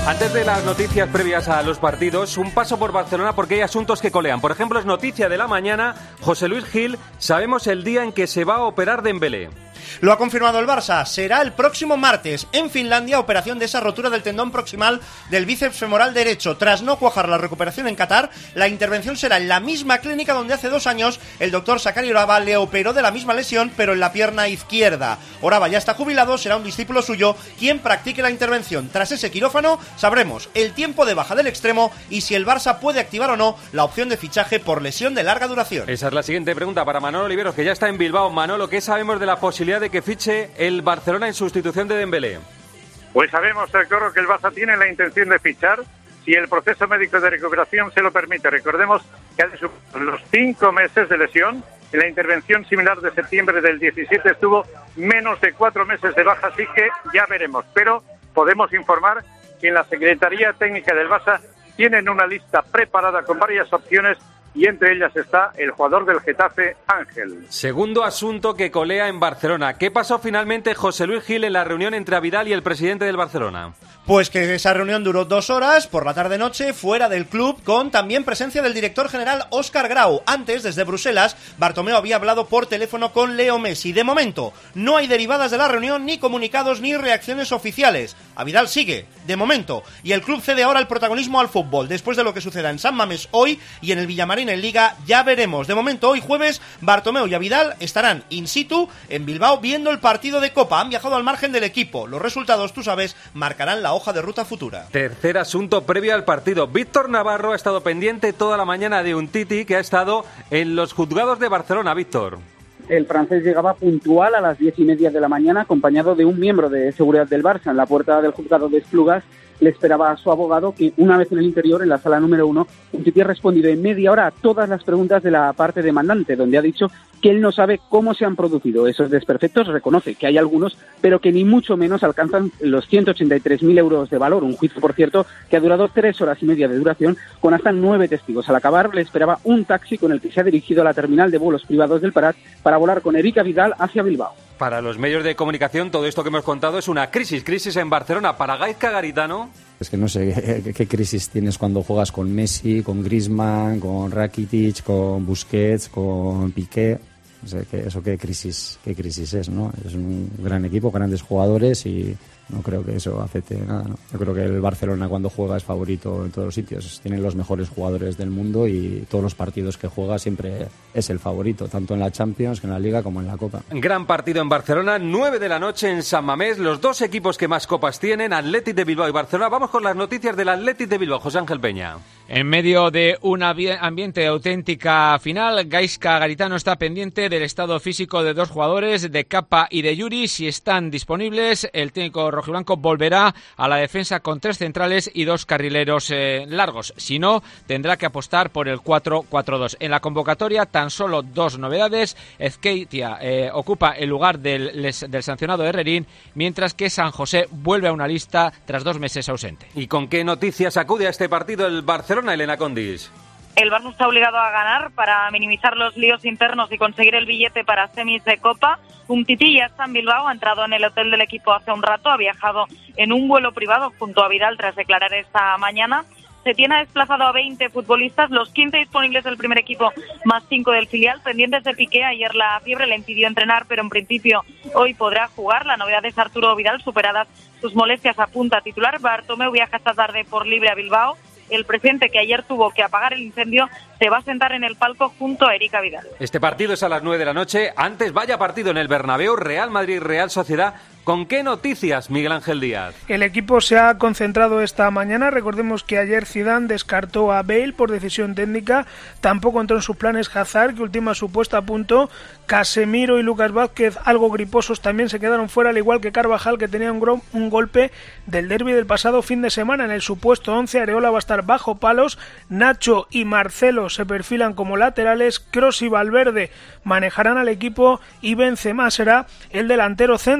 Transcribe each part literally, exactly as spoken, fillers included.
Antes de las noticias previas a los partidos, un paso por Barcelona porque hay asuntos que colean. Por ejemplo, es noticia de la mañana, José Luis Gil, sabemos el día en que se va a operar Dembélé. Lo ha confirmado el Barça, será el próximo martes en Finlandia, operación de esa rotura del tendón proximal del bíceps femoral derecho. Tras no cuajar la recuperación en Qatar, la intervención será en la misma clínica donde hace dos años el doctor Sakari Oraba le operó de la misma lesión, pero en la pierna izquierda. Oraba ya está jubilado, será un discípulo suyo quien practique la intervención. Tras ese quirófano sabremos el tiempo de baja del extremo y si el Barça puede activar o no la opción de fichaje por lesión de larga duración. Esa es la siguiente pregunta para Manolo Oliveros, que ya está en Bilbao. Manolo, ¿qué sabemos de la posibilidad de que fiche el Barcelona en sustitución de Dembélé? Pues sabemos, Corro, que el Barça tiene la intención de fichar si el proceso médico de recuperación se lo permite. Recordemos que hace los cinco meses de lesión, en la intervención similar de septiembre del diecisiete estuvo menos de cuatro meses de baja, así que ya veremos. Pero podemos informar que en la Secretaría Técnica del Barça tienen una lista preparada con varias opciones y entre ellas está el jugador del Getafe, Ángel. Segundo asunto que colea en Barcelona. ¿Qué pasó finalmente, José Luis Gil, en la reunión entre Vidal y el presidente del Barcelona? Pues que esa reunión duró dos horas, por la tarde-noche, fuera del club, con también presencia del director general Óscar Grau. Antes, desde Bruselas, Bartomeu había hablado por teléfono con Leo Messi. De momento, no hay derivadas de la reunión, ni comunicados, ni reacciones oficiales. A Vidal sigue, de momento, y el club cede ahora el protagonismo al fútbol. Después de lo que suceda en San Mamés hoy y en el Villamarín en Liga, ya veremos. De momento, hoy jueves, Bartomeu y Vidal estarán in situ en Bilbao viendo el partido de Copa. Han viajado al margen del equipo. Los resultados, tú sabes, marcarán la hoja de ruta futura. Tercer asunto previo al partido. Víctor Navarro ha estado pendiente toda la mañana de un Titi que ha estado en los juzgados de Barcelona. Víctor. El francés llegaba puntual a las diez y media de la mañana acompañado de un miembro de seguridad del Barça. En la puerta del juzgado de Esplugas le esperaba a su abogado que, una vez en el interior, en la sala número uno, un Titi ha respondido en media hora a todas las preguntas de la parte demandante, donde ha dicho que él no sabe cómo se han producido esos desperfectos, reconoce que hay algunos, pero que ni mucho menos alcanzan los ciento ochenta y tres mil euros de valor. Un juicio, por cierto, que ha durado tres horas y media de duración, con hasta nueve testigos. Al acabar, le esperaba un taxi con el que se ha dirigido a la terminal de vuelos privados del Prat para volar con Erika Vidal hacia Bilbao. Para los medios de comunicación, todo esto que hemos contado es una crisis, crisis en Barcelona. Para Gaizka Garitano... Es que no sé qué, qué crisis tienes cuando juegas con Messi, con Griezmann, con Rakitic, con Busquets, con Piqué. No sé, ¿qué, eso qué crisis, qué crisis es, ¿no? Es un gran equipo, grandes jugadores y no creo que eso afecte nada, ¿no? Yo creo que el Barcelona cuando juega es favorito en todos los sitios. Tienen los mejores jugadores del mundo y todos los partidos que juega siempre es el favorito, tanto en la Champions, que en la Liga, como en la Copa. Gran partido en Barcelona, nueve de la noche en San Mamés. Los dos equipos que más copas tienen, Athletic de Bilbao y Barcelona. Vamos con las noticias del Athletic de Bilbao. José Ángel Peña. En medio de un ambiente de auténtica final, Gaizka Garitano está pendiente del estado físico de dos jugadores, de Capa y de Yuri. Si están disponibles, el técnico rojiblanco volverá a la defensa con tres centrales y dos carrileros eh, largos. Si no, tendrá que apostar por el cuatro cuatro dos. En la convocatoria, tan solo dos novedades. Ezqueitia eh, ocupa el lugar del, les, del sancionado Herrerín, mientras que San José vuelve a una lista tras dos meses ausente. ¿Y con qué noticias acude a este partido el Barcelona, Elena Condis? El Barça está obligado a ganar para minimizar los líos internos y conseguir el billete para semis de Copa. Umtiti ya está en Bilbao, ha entrado en el hotel del equipo hace un rato, ha viajado en un vuelo privado junto a Vidal tras declarar esta mañana. Setién ha desplazado a veinte futbolistas, los quince disponibles del primer equipo más cinco del filial, pendientes de Piqué. Ayer la fiebre le impidió entrenar, pero en principio hoy podrá jugar. La novedad es Arturo Vidal, superadas sus molestias, apunta a titular. Bartomeu viaja esta tarde por libre a Bilbao. El presidente, que ayer tuvo que apagar el incendio, se va a sentar en el palco junto a Erika Vidal. Este partido es a las nueve de la noche. Antes, vaya partido en el Bernabéu, Real Madrid-Real Sociedad. ¿Con qué noticias, Miguel Ángel Díaz? El equipo se ha concentrado esta mañana. Recordemos que ayer Zidane descartó a Bale por decisión técnica. Tampoco entró en sus planes Hazard, que ultima su puesta a punto. Casemiro y Lucas Vázquez, algo griposos, también se quedaron fuera, al igual que Carvajal, que tenía un, gro- un golpe del derbi del pasado fin de semana. En el supuesto once, Areola va a estar bajo palos. Nacho y Marcelo se perfilan como laterales. Kroos y Valverde manejarán al equipo y Benzema será el delantero centro. La Copa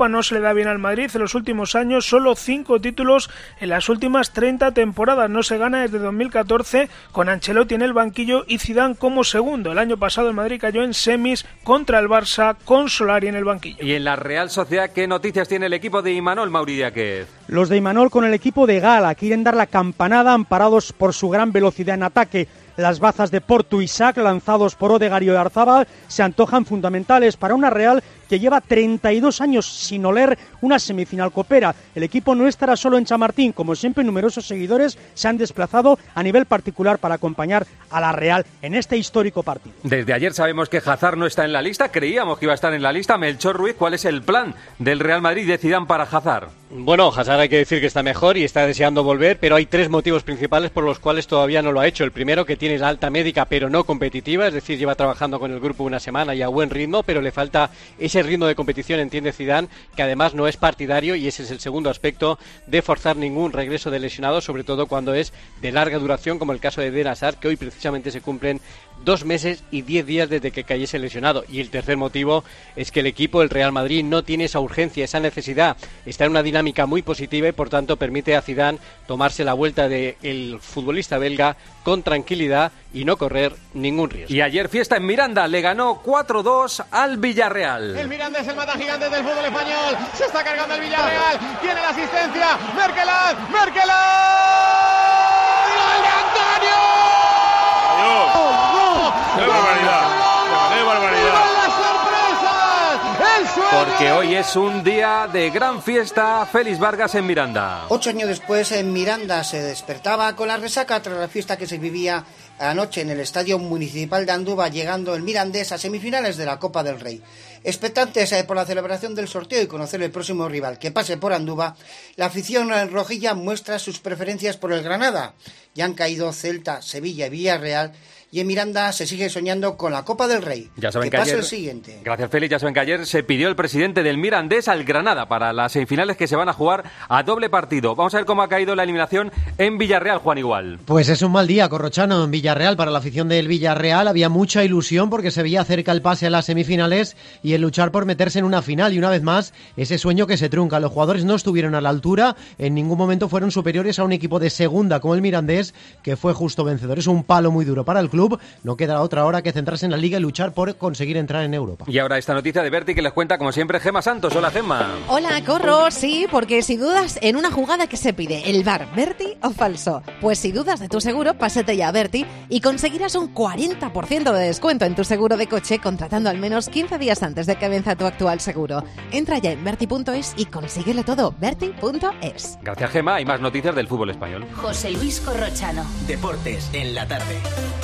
Copa no se le da bien al Madrid. En los últimos años, solo cinco títulos en las últimas treinta temporadas. No se gana desde dos mil catorce, con Ancelotti en el banquillo y Zidane como segundo. El año pasado el Madrid cayó en semis contra el Barça, con Solari en el banquillo. Y en la Real Sociedad, ¿qué noticias tiene el equipo de Imanol Mauridiáquez? Los de Imanol con el equipo de Gala quieren dar la campanada amparados por su gran velocidad en ataque. Las bazas de Portu y Isaac, lanzados por Odegaard y Oyarzabal, se antojan fundamentales para una Real que lleva treinta y dos años sin oler una semifinal copera. El equipo no estará solo en Chamartín. Como siempre, numerosos seguidores se han desplazado a nivel particular para acompañar a la Real en este histórico partido. Desde ayer sabemos que Hazard no está en la lista. Creíamos que iba a estar en la lista. Melchor Ruiz, ¿cuál es el plan del Real Madrid de Zidane para Hazard? Bueno, Hazard hay que decir que está mejor y está deseando volver, pero hay tres motivos principales por los cuales todavía no lo ha hecho. El primero, que tiene la alta médica pero no competitiva, es decir, lleva trabajando con el grupo una semana y a buen ritmo, pero le falta ese ritmo de competición, entiende Zidane, que además no es partidario, y ese es el segundo aspecto, de forzar ningún regreso de lesionado, sobre todo cuando es de larga duración, como el caso de Eden Hazard, que hoy precisamente se cumplen dos meses y diez días desde que cayese lesionado. Y el tercer motivo es que el equipo, el Real Madrid, no tiene esa urgencia, esa necesidad, está en una dinámica muy positiva y por tanto permite a Zidane tomarse la vuelta del futbolista belga con tranquilidad y no correr ningún riesgo. Y ayer fiesta en Miranda, le ganó cuatro dos al Villarreal. El Miranda es el mata gigante del fútbol español, se está cargando el Villarreal, tiene la asistencia, Merkeland, Merkeland, ¡gol de Antonio! ¡Qué barbaridad! ¡Qué barbaridad! Porque hoy es un día de gran fiesta. Félix Vargas en Miranda. Ocho años después, en Miranda se despertaba con la resaca tras la fiesta que se vivía anoche en el Estadio Municipal de Andúba, llegando el Mirandés a semifinales de la Copa del Rey. Expectantes por la celebración del sorteo y conocer el próximo rival que pase por Andúba, la afición rojilla muestra sus preferencias por el Granada. Ya han caído Celta, Sevilla y Villarreal, y en Miranda se sigue soñando con la Copa del Rey. Ya saben que, que pase ayer, el siguiente. Gracias, Félix. Ya saben que ayer se pidió el presidente del Mirandés al Granada para las semifinales que se van a jugar a doble partido. Vamos a ver cómo ha caído la eliminación en Villarreal, Juan Igual. Pues es un mal día, Corrochano, en Villarreal. Para la afición del Villarreal había mucha ilusión porque se veía cerca el pase a las semifinales y el luchar por meterse en una final. Y una vez más, ese sueño que se trunca. Los jugadores no estuvieron a la altura, en ningún momento fueron superiores a un equipo de segunda como el Mirandés, que fue justo vencedor. Es un palo muy duro para el club. No queda otra hora que centrarse en la Liga y luchar por conseguir entrar en Europa. Y ahora esta noticia de Berti que les cuenta, como siempre, Gemma Santos. Hola, Gemma. Hola, Corro. Sí, porque si dudas en una jugada que se pide, ¿el V A R Berti o falso? Pues si dudas de tu seguro, pásate ya a Berti y conseguirás un cuarenta por ciento de descuento en tu seguro de coche contratando al menos quince días antes de que venza tu actual seguro. Entra ya en berti punto es y consíguelo todo. berti punto es. Gracias, Gemma. Hay más noticias del fútbol español. José Luis Corrochano. Deportes en la tarde.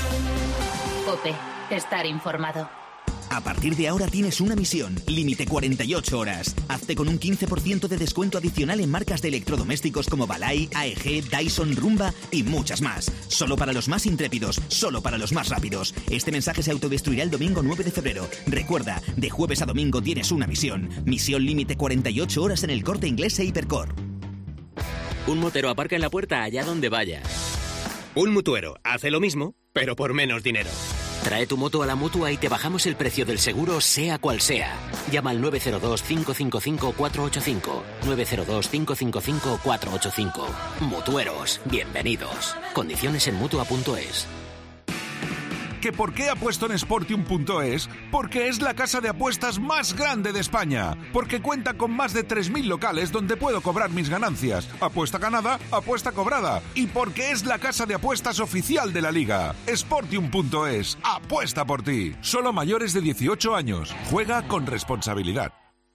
COPE. Estar informado. A partir de ahora tienes una misión, límite cuarenta y ocho horas. Hazte con un quince por ciento de descuento adicional en marcas de electrodomésticos como Balay, A E G, Dyson, Rumba y muchas más. Solo para los más intrépidos, solo para los más rápidos. Este mensaje se autodestruirá el domingo nueve de febrero. Recuerda, de jueves a domingo tienes una misión. Misión límite cuarenta y ocho horas en el Corte Inglés e Hipercor. Un motero aparca en la puerta allá donde vaya. Un mutuero hace lo mismo, pero por menos dinero. Trae tu moto a la Mutua y te bajamos el precio del seguro, sea cual sea. Llama al nueve cero dos, cinco cinco cinco, cuatro ocho cinco. nueve cero dos, cinco cinco cinco, cuatro ocho cinco. Mutueros, bienvenidos. Condiciones en mutua punto es. ¿Que por qué apuesto en Sportium punto es? Porque es la casa de apuestas más grande de España. Porque cuenta con más de tres mil locales donde puedo cobrar mis ganancias. Apuesta ganada, apuesta cobrada. Y porque es la casa de apuestas oficial de la Liga. Sportium punto es. Apuesta por ti. Solo mayores de dieciocho años. Juega con responsabilidad.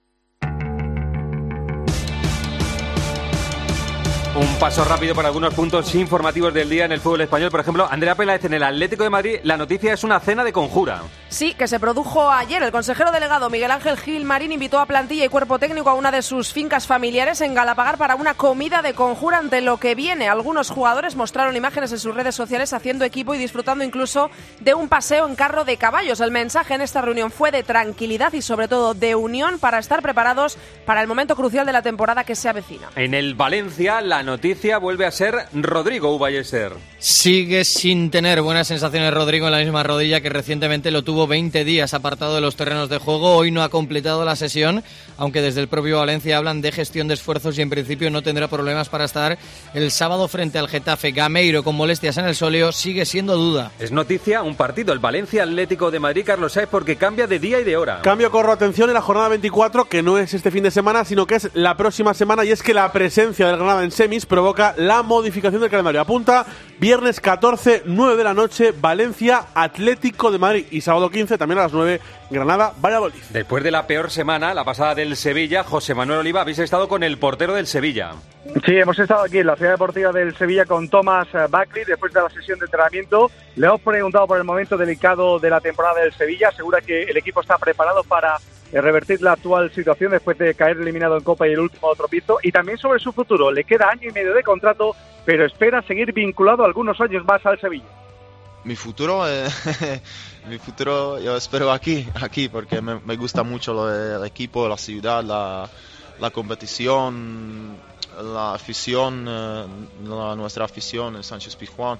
Un paso rápido para algunos puntos informativos del día en el fútbol español. Por ejemplo, Andrea Peláez, en el Atlético de Madrid, la noticia es una cena de conjura. Sí, que se produjo ayer. El consejero delegado Miguel Ángel Gil Marín invitó a plantilla y cuerpo técnico a una de sus fincas familiares en Galapagar para una comida de conjura ante lo que viene. Algunos jugadores mostraron imágenes en sus redes sociales haciendo equipo y disfrutando incluso de un paseo en carro de caballos. El mensaje en esta reunión fue de tranquilidad y sobre todo de unión para estar preparados para el momento crucial de la temporada que se avecina. En el Valencia, la noticia vuelve a ser Rodrigo Uballeser. Sigue sin tener buenas sensaciones Rodrigo en la misma rodilla que recientemente lo tuvo estuvo veinte días apartado de los terrenos de juego, hoy no ha completado la sesión, aunque desde el propio Valencia hablan de gestión de esfuerzos y en principio no tendrá problemas para estar el sábado frente al Getafe. Gameiro, con molestias en el sóleo, sigue siendo duda. Es noticia un partido, el Valencia Atlético de Madrid, Carlos Sainz, porque cambia de día y de hora. Cambio, corro, atención, en la jornada veinticuatro, que no es este fin de semana, sino que es la próxima semana, y es que la presencia del Granada en semis provoca la modificación del calendario. Apunta viernes catorce, nueve de la noche, Valencia Atlético de Madrid, y sábado quince, también a las nueve, Granada Valladolid. Después de la peor semana, la pasada del Sevilla, José Manuel Oliva, habéis estado con el portero del Sevilla. Sí, hemos estado aquí en la ciudad deportiva del Sevilla con Thomas Buckley después de la sesión de entrenamiento. Le hemos preguntado por el momento delicado de la temporada del Sevilla. Asegura que el equipo está preparado para revertir la actual situación después de caer eliminado en Copa y el último tropiezo. Y también sobre su futuro. Le queda año y medio de contrato, pero espera seguir vinculado algunos años más al Sevilla. Mi futuro, eh, mi futuro yo espero aquí, aquí porque me, me gusta mucho lo, el equipo, la ciudad, la, la competición, la afición, eh, la, nuestra afición, el Sánchez Pizjuán.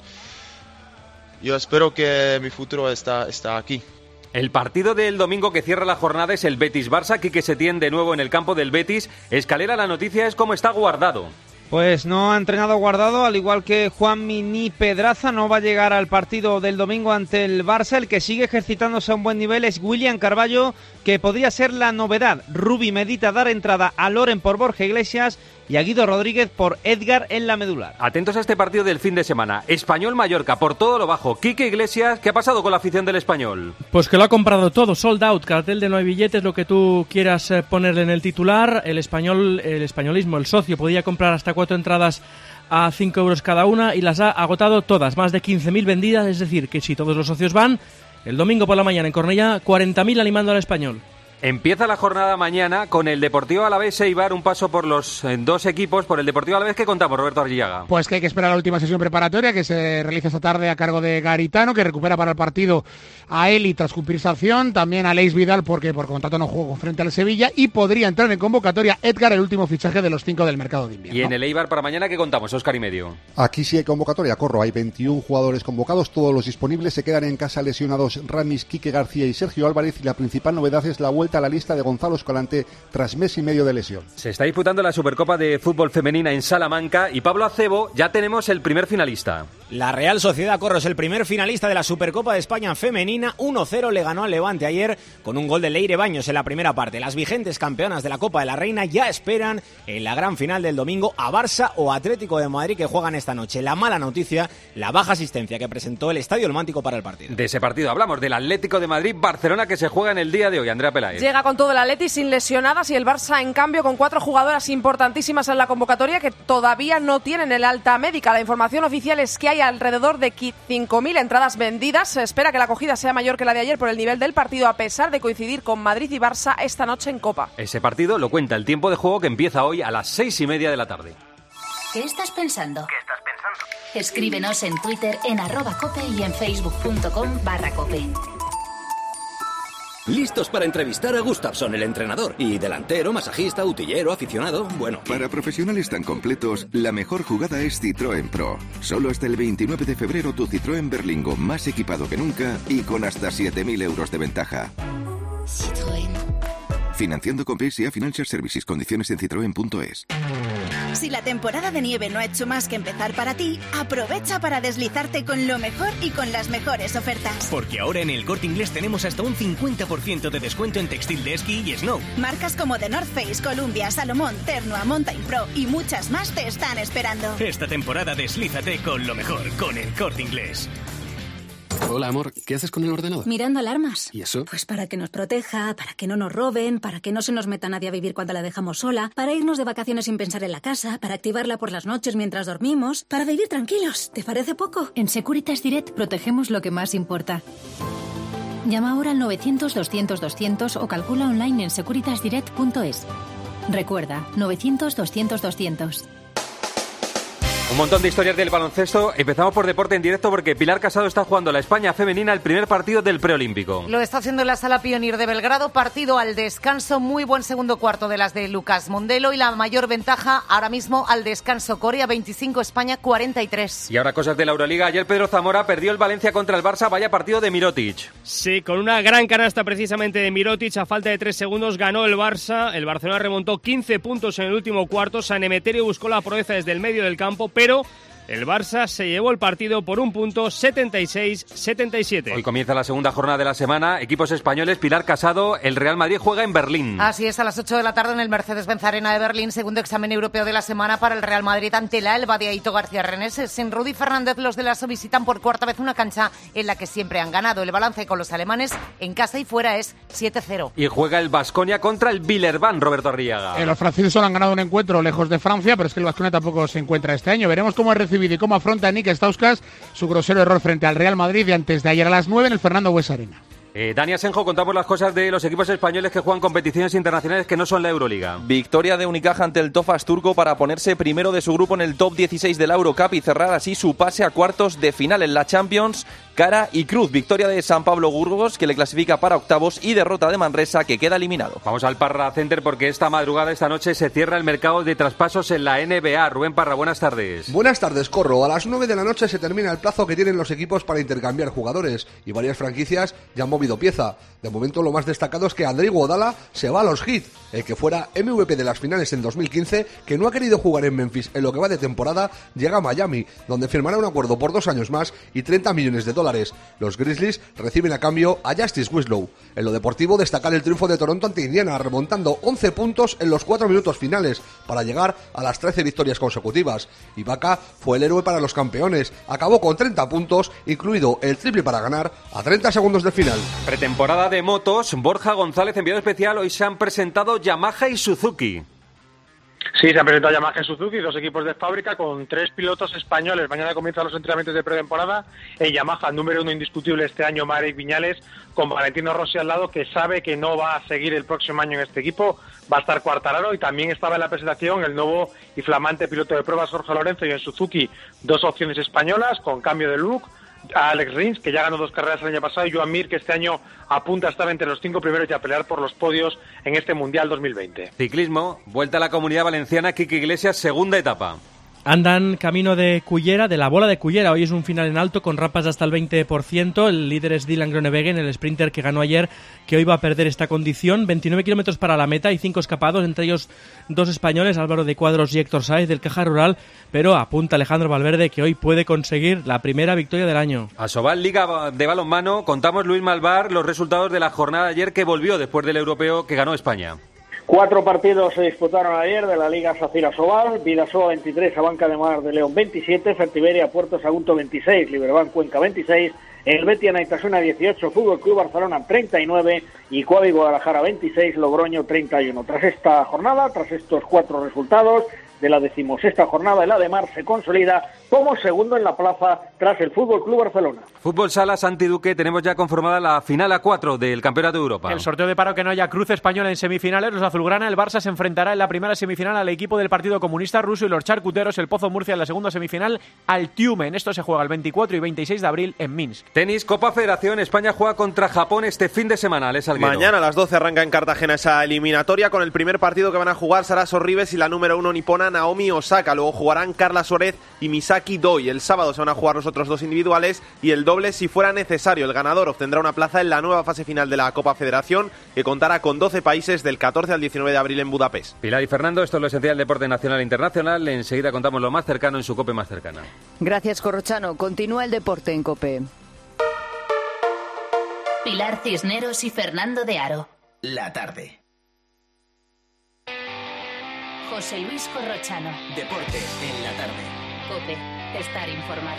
Yo espero que mi futuro está, está aquí. El partido del domingo que cierra la jornada es el Betis-Barça, Quique Setién de nuevo en el campo del Betis. Escalera, la noticia es cómo está Guardado. Pues no ha entrenado Guardado, al igual que Juanmi ni Pedraza, no va a llegar al partido del domingo ante el Barça. El que sigue ejercitándose a un buen nivel es William Carballo, que podría ser la novedad. Rubi medita dar entrada a Loren por Borja Iglesias y a Guido Rodríguez por Edgar en la medular. Atentos a este partido del fin de semana. Español-Mallorca, por todo lo bajo. Quique Iglesias, ¿qué ha pasado con la afición del Español? Pues que lo ha comprado todo, sold out, cartel de no hay billetes, lo que tú quieras ponerle en el titular. El español, el españolismo, el socio, podía comprar hasta cuatro entradas a cinco euros cada una y las ha agotado todas, más de quince mil vendidas, es decir, que si todos los socios van, el domingo por la mañana en Cornellá, cuarenta mil animando al Español. Empieza la jornada mañana con el Deportivo Alavés Eibar, un paso por los eh, dos equipos. Por el Deportivo Alavés, ¿qué contamos, Roberto Arrillaga? Pues que hay que esperar la última sesión preparatoria que se realiza esta tarde a cargo de Garitano, que recupera para el partido a Eli tras cumplir sanción, también a Leis Vidal porque por contrato no jugó frente al Sevilla, y podría entrar en convocatoria Edgar, el último fichaje de los cinco del mercado de invierno. Y en el Eibar para mañana, ¿qué contamos, Óscar y medio? Aquí sí hay convocatoria, corro, hay veintiún jugadores convocados, todos los disponibles, se quedan en casa lesionados Ramis, Quique García y Sergio Álvarez, y la principal novedad es la vuelta a la lista de Gonzalo Escalante tras mes y medio de lesión. Se está disputando la Supercopa de Fútbol Femenina en Salamanca y Pablo Acebo, ya tenemos el primer finalista. La Real Sociedad, corro, es el primer finalista de la Supercopa de España femenina. uno cero le ganó al Levante ayer con un gol de Leire Baños en la primera parte. Las vigentes campeonas de la Copa de la Reina ya esperan en la gran final del domingo a Barça o Atlético de Madrid, que juegan esta noche. La mala noticia, la baja asistencia que presentó el Estadio El Mántico para el partido. De ese partido hablamos, del Atlético de Madrid-Barcelona, que se juega en el día de hoy. Andrea Peláez. Llega con todo el Atleti sin lesionadas y el Barça, en cambio, con cuatro jugadoras importantísimas en la convocatoria que todavía no tienen el alta médica. La información oficial es que hay alrededor de cinco mil entradas vendidas. Se espera que la acogida sea mayor que la de ayer por el nivel del partido, a pesar de coincidir con Madrid y Barça esta noche en Copa. Ese partido lo cuenta el tiempo de juego, que empieza hoy a las seis y media de la tarde. ¿Qué estás pensando? ¿Qué estás pensando? Escríbenos en Twitter en arroba cope y en facebook.com barra cope. Listos para entrevistar a Gustafsson, el entrenador. Y delantero, masajista, utillero, aficionado, bueno. Para profesionales tan completos, la mejor jugada es Citroën Pro. Solo hasta el veintinueve de febrero tu Citroën Berlingo más equipado que nunca y con hasta siete mil euros de ventaja. Citroën. Financiando con P S A Financial Services. Condiciones en citroen punto es. Si la temporada de nieve no ha hecho más que empezar para ti, aprovecha para deslizarte con lo mejor y con las mejores ofertas. Porque ahora en el Corte Inglés tenemos hasta un cincuenta por ciento de descuento en textil de esquí y snow. Marcas como The North Face, Columbia, Salomón, Ternua, Mountain Pro y muchas más te están esperando. Esta temporada deslízate con lo mejor, con el Corte Inglés. Hola, amor, ¿qué haces con el ordenador? Mirando alarmas. ¿Y eso? Pues para que nos proteja, para que no nos roben, para que no se nos meta nadie a vivir cuando la dejamos sola, para irnos de vacaciones sin pensar en la casa, para activarla por las noches mientras dormimos, para vivir tranquilos. ¿Te parece poco? En Securitas Direct protegemos lo que más importa. Llama ahora al novecientos doscientos doscientos o calcula online en securitas direct punto es. Recuerda, novecientos doscientos doscientos. Un montón de historias del baloncesto. Empezamos por deporte en directo porque Pilar Casado está jugando la España femenina el primer partido del preolímpico. Lo está haciendo en la Sala Pionir de Belgrado, partido al descanso, muy buen segundo cuarto de las de Lucas Mondelo y la mayor ventaja ahora mismo al descanso. Corea veinticinco, España cuarenta y tres. Y ahora cosas de la Euroliga. Ayer Pedro Zamora perdió el Valencia contra el Barça, vaya partido de Mirotic. Sí, con una gran canasta precisamente de Mirotic, a falta de tres segundos ganó el Barça. El Barcelona remontó quince puntos en el último cuarto. San Emeterio buscó la proeza desde el medio del campo, pero el Barça se llevó el partido por un punto, setenta y seis a setenta y siete. Hoy comienza la segunda jornada de la semana. Equipos españoles, Pilar Casado, el Real Madrid juega en Berlín. Así es, a las ocho de la tarde en el Mercedes-Benz Arena de Berlín, segundo examen europeo de la semana para el Real Madrid ante la Elba de Aito García Renés. Sin Rudy Fernández, los de la ASO visitan por cuarta vez una cancha en la que siempre han ganado. El balance con los alemanes en casa y fuera es siete cero. Y juega el Baskonia contra el Villerban, Roberto Arriaga. Eh, los franceses solo han ganado un encuentro lejos de Francia, pero es que el Baskonia tampoco se encuentra este año. Veremos cómo es recibido y cómo afronta Nick Stauskas su grosero error frente al Real Madrid de antes de ayer a las nueve en el Fernando Bues Arena. Eh, Dani Asenjo, contamos las cosas de los equipos españoles que juegan competiciones internacionales que no son la Euroliga. Victoria de Unicaja ante el Tofas turco para ponerse primero de su grupo en el top dieciséis de la Eurocup y cerrar así su pase a cuartos de final en la Champions. Cara y cruz. Victoria de San Pablo Burgos, que le clasifica para octavos, y derrota de Manresa, que queda eliminado. Vamos al Parra Center porque esta madrugada, esta noche, se cierra el mercado de traspasos en la N B A. Rubén Parra, buenas tardes. Buenas tardes, Corro. A las nueve de la noche se termina el plazo que tienen los equipos para intercambiar jugadores y varias franquicias ya han movido pieza. De momento lo más destacado es que Andrei Iguodala se va a los Heat, el que fuera M V P de las finales en dos mil quince, que no ha querido jugar en Memphis en lo que va de temporada, llega a Miami, donde firmará un acuerdo por dos años más y treinta millones de dólares. Los Grizzlies reciben a cambio a Justice Winslow. En lo deportivo, destacar el triunfo de Toronto ante Indiana, remontando once puntos en los cuatro minutos finales para llegar a las trece victorias consecutivas. Ibaka fue el héroe para los campeones, acabó con treinta puntos, incluido el triple para ganar a treinta segundos del final. Pretemporada de motos, Borja González, enviado especial. Hoy se han presentado Yamaha y Suzuki. Sí, se han presentado Yamaha y Suzuki, dos equipos de fábrica con tres pilotos españoles. Mañana comienzan los entrenamientos de pretemporada. En Yamaha, el número uno indiscutible este año, Marek Viñales, con Valentino Rossi al lado, que sabe que no va a seguir el próximo año en este equipo. Va a estar Quartararo y también estaba en la presentación el nuevo y flamante piloto de pruebas, Jorge Lorenzo, y en Suzuki dos opciones españolas con cambio de look. A Alex Rins, que ya ganó dos carreras el año pasado, y Joan Mir, que este año apunta a estar entre los cinco primeros y a pelear por los podios en este Mundial dos mil veinte. Ciclismo, vuelta a la Comunidad Valenciana, Quique Iglesias, segunda etapa. Andan camino de Cullera, de la bola de Cullera. Hoy es un final en alto con rampas de hasta el veinte por ciento. El líder es Dylan Groenewegen, el sprinter que ganó ayer, que hoy va a perder esta condición. veintinueve kilómetros para la meta y cinco escapados, entre ellos dos españoles, Álvaro de Cuadros y Héctor Sáez del Caja Rural, pero apunta Alejandro Valverde que hoy puede conseguir la primera victoria del año. Asobal, Liga de Balonmano, contamos Luis Malvar los resultados de la jornada de ayer que volvió después del europeo que ganó España. Cuatro partidos se disputaron ayer de la Liga Sacira Sobal: Vidasoa veintitrés, Abanca de Mar de León veintisiete, Fertiberia Puerto Sagunto veintiséis, Liberbank Cuenca veintiséis, el Betia Naitasuna dieciocho, Fútbol Club Barcelona treinta y nueve y Coavi Guadalajara veintiséis, Logroño treinta y uno. Tras esta jornada, tras estos cuatro resultados de la decimosexta jornada, el Ademar se consolida como segundo en la plaza tras el Fútbol Club Barcelona. Fútbol Sala, Santi Duque, tenemos ya conformada la final a cuatro del Campeonato de Europa. El sorteo de paro que no haya Cruz Española en semifinales. Los azulgrana, el Barça se enfrentará en la primera semifinal al equipo del Partido Comunista Ruso y los charcuteros, el Pozo Murcia, en la segunda semifinal al Tiumen. Esto se juega el veinticuatro y veintiséis de abril en Minsk. Tenis, Copa Federación, España juega contra Japón este fin de semana. Les Alguero. Mañana a las doce arranca en Cartagena esa eliminatoria con el primer partido que van a jugar Sara Sorribes y la número uno nipona Naomi Osaka. Luego jugarán Carla Suárez y Misaki Doi. El sábado se van a jugar los otros dos individuales y el doble si fuera necesario. El ganador obtendrá una plaza en la nueva fase final de la Copa Federación, que contará con doce países del catorce al diecinueve de abril en Budapest. Pilar y Fernando, esto es lo esencial del deporte nacional e internacional. Enseguida contamos lo más cercano en su COPE más cercana. Gracias, Corrochano. Continúa el deporte en COPE. Pilar Cisneros y Fernando de Aro. La tarde. José Luis Corrochano. Deportes en la tarde. COPE. Estar informado.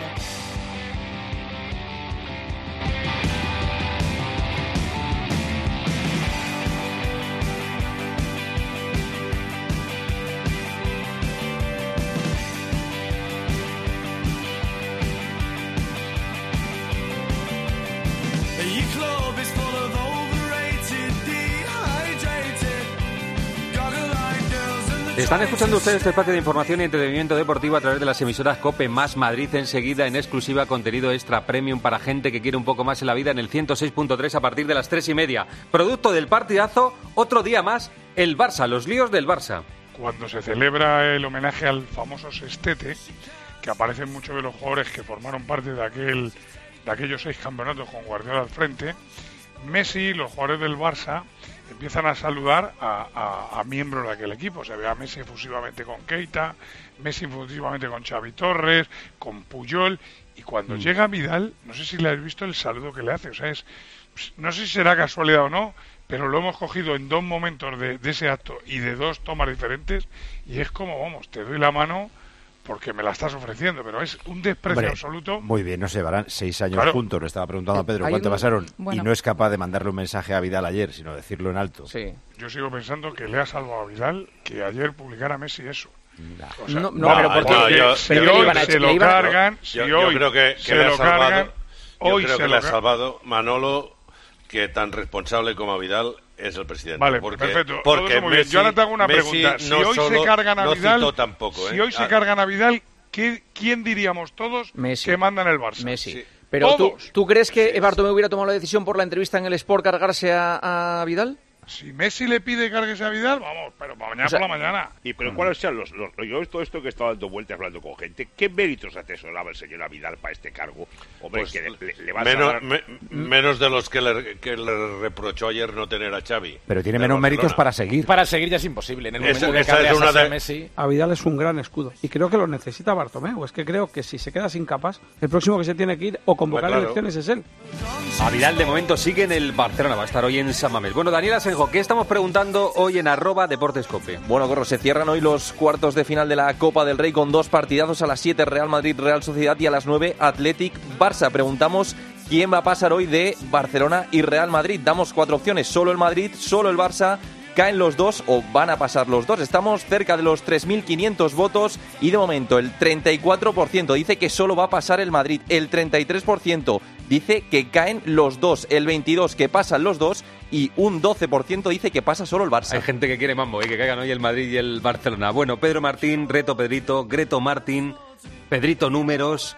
Están escuchando ustedes este espacio de información y entretenimiento deportivo a través de las emisoras COPE más Madrid. Enseguida, en exclusiva, contenido extra premium para gente que quiere un poco más en la vida en el ciento seis punto tres a partir de las tres y media. Producto del partidazo, otro día más, el Barça, los líos del Barça. Cuando se celebra el homenaje al famoso sextete, que aparecen muchos de los jugadores que formaron parte de aquel de aquellos seis campeonatos con Guardiola al frente, Messi, los jugadores del Barça, empiezan a saludar a, a, a miembros de aquel equipo. Se ve a Messi efusivamente con Keita, Messi efusivamente con Xavi Torres, con Puyol, y cuando mm. llega Vidal, no sé si le habéis visto el saludo que le hace, o sea, es, no sé si será casualidad o no, pero lo hemos cogido en dos momentos de, de ese acto y de dos tomas diferentes, y es como, vamos, te doy la mano porque me la estás ofreciendo, pero es un desprecio Hombre, absoluto. Muy bien, no sé, van seis años claro. juntos, le estaba preguntando a Pedro Hay cuánto un... pasaron, bueno. y no es capaz de mandarle un mensaje a Vidal ayer, sino decirlo en alto. Sí. Yo sigo pensando que le ha salvado a Vidal que ayer publicara Messi eso. Nah. O sea, no, no, no, pero porque no, yo, si yo, hoy yo, se lo iban a, cargan, si yo, hoy yo creo que, que se le ha lo salvado, cargan, yo hoy creo se que lo le ha cargan. salvado Manolo, que tan responsable como a Vidal es el presidente. Vale, porque, perfecto. Porque Todo muy bien. Messi, Yo ahora te hago una Messi pregunta. Si no hoy solo, se cargan a no Vidal, citó tampoco, ¿eh? si hoy se Ah. cargan a Vidal, ¿qué, ¿quién diríamos todos Messi. que manda en el Barça? Messi. Sí. Pero ¿tú, Todos. ¿tú crees que Bartomeu hubiera tomado la decisión por la entrevista en el Sport cargarse a, a Vidal? Si Messi le pide carguese a Vidal, vamos, pero mañana O sea, por la mañana. Y pero cuáles sean los, los, yo todo esto que he estado dando vueltas hablando con gente, ¿qué méritos atesoraba el señor a Vidal para este cargo? Hombre, Pues, que le, le, le va a menos, salvar... me, menos de los que le, que le reprochó ayer no tener a Xavi. Pero tiene de menos Barcelona. méritos para seguir. Para seguir ya es imposible. En el Esa- momento que esa cargas es una así a de- Messi... A Vidal es un gran escudo y creo que lo necesita Bartomeu. Es que creo que si se queda sin capas, el próximo que se tiene que ir o convocar Claro. elecciones es él. A Vidal de momento sigue en el Barcelona, va a estar hoy en San Mamés. Bueno, Daniel Asenjo, ¿qué estamos preguntando hoy en arroba Deportes Cope? Bueno, Corro, se cierran hoy los cuartos de final de la Copa del Rey con dos partidazos: a las siete Real Madrid-Real Sociedad y a las nueve Athletic-Barça. Preguntamos quién va a pasar hoy de Barcelona y Real Madrid. Damos cuatro opciones: solo el Madrid, solo el Barça, caen los dos o van a pasar los dos. Estamos cerca de los tres mil quinientos votos y de momento el treinta y cuatro por ciento dice que solo va a pasar el Madrid, el treinta y tres por ciento dice que caen los dos, el veintidós por ciento que pasan los dos y un doce por ciento dice que pasa solo el Barça. Hay gente que quiere mambo, ¿eh? Que caigan hoy el Madrid y el Barcelona. Bueno, Pedro Martín, Reto Pedrito, Greto Martín, Pedrito Números,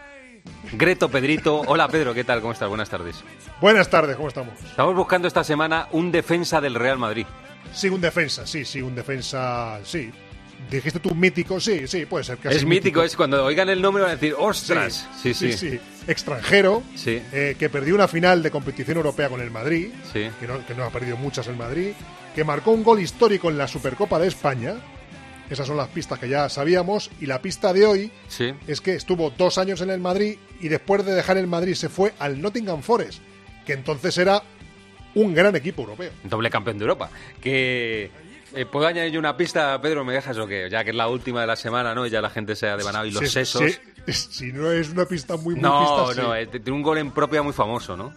Greto Pedrito. Hola Pedro, ¿qué tal? ¿Cómo estás? Buenas tardes. Buenas tardes, ¿cómo estamos? Estamos buscando esta semana un defensa del Real Madrid. Sí, un defensa, sí, sí, un defensa, sí. Dijiste tú mítico, sí, sí, puede ser. Casi Es mítico, es cuando oigan el nombre van a decir, ¡ostras! Sí, sí. sí, sí. Extranjero, Sí. eh, que perdió una final de competición europea con el Madrid, Sí. que, no, que no ha perdido muchas el Madrid, que marcó un gol histórico en la Supercopa de España. Esas son las pistas que ya sabíamos. Y la pista de hoy Sí. es que estuvo dos años en el Madrid y después de dejar el Madrid se fue al Nottingham Forest, que entonces era un gran equipo europeo. Doble campeón de Europa. Que eh, ¿puedo añadir yo una pista, Pedro? ¿Me dejas o qué? Ya que es la última de la semana, ¿no? Y ya la gente se ha devanado y los Sí, sesos. sí, si no es una pista muy, muy No, pista, sí. no, eh, tiene un gol en propia muy famoso, ¿no?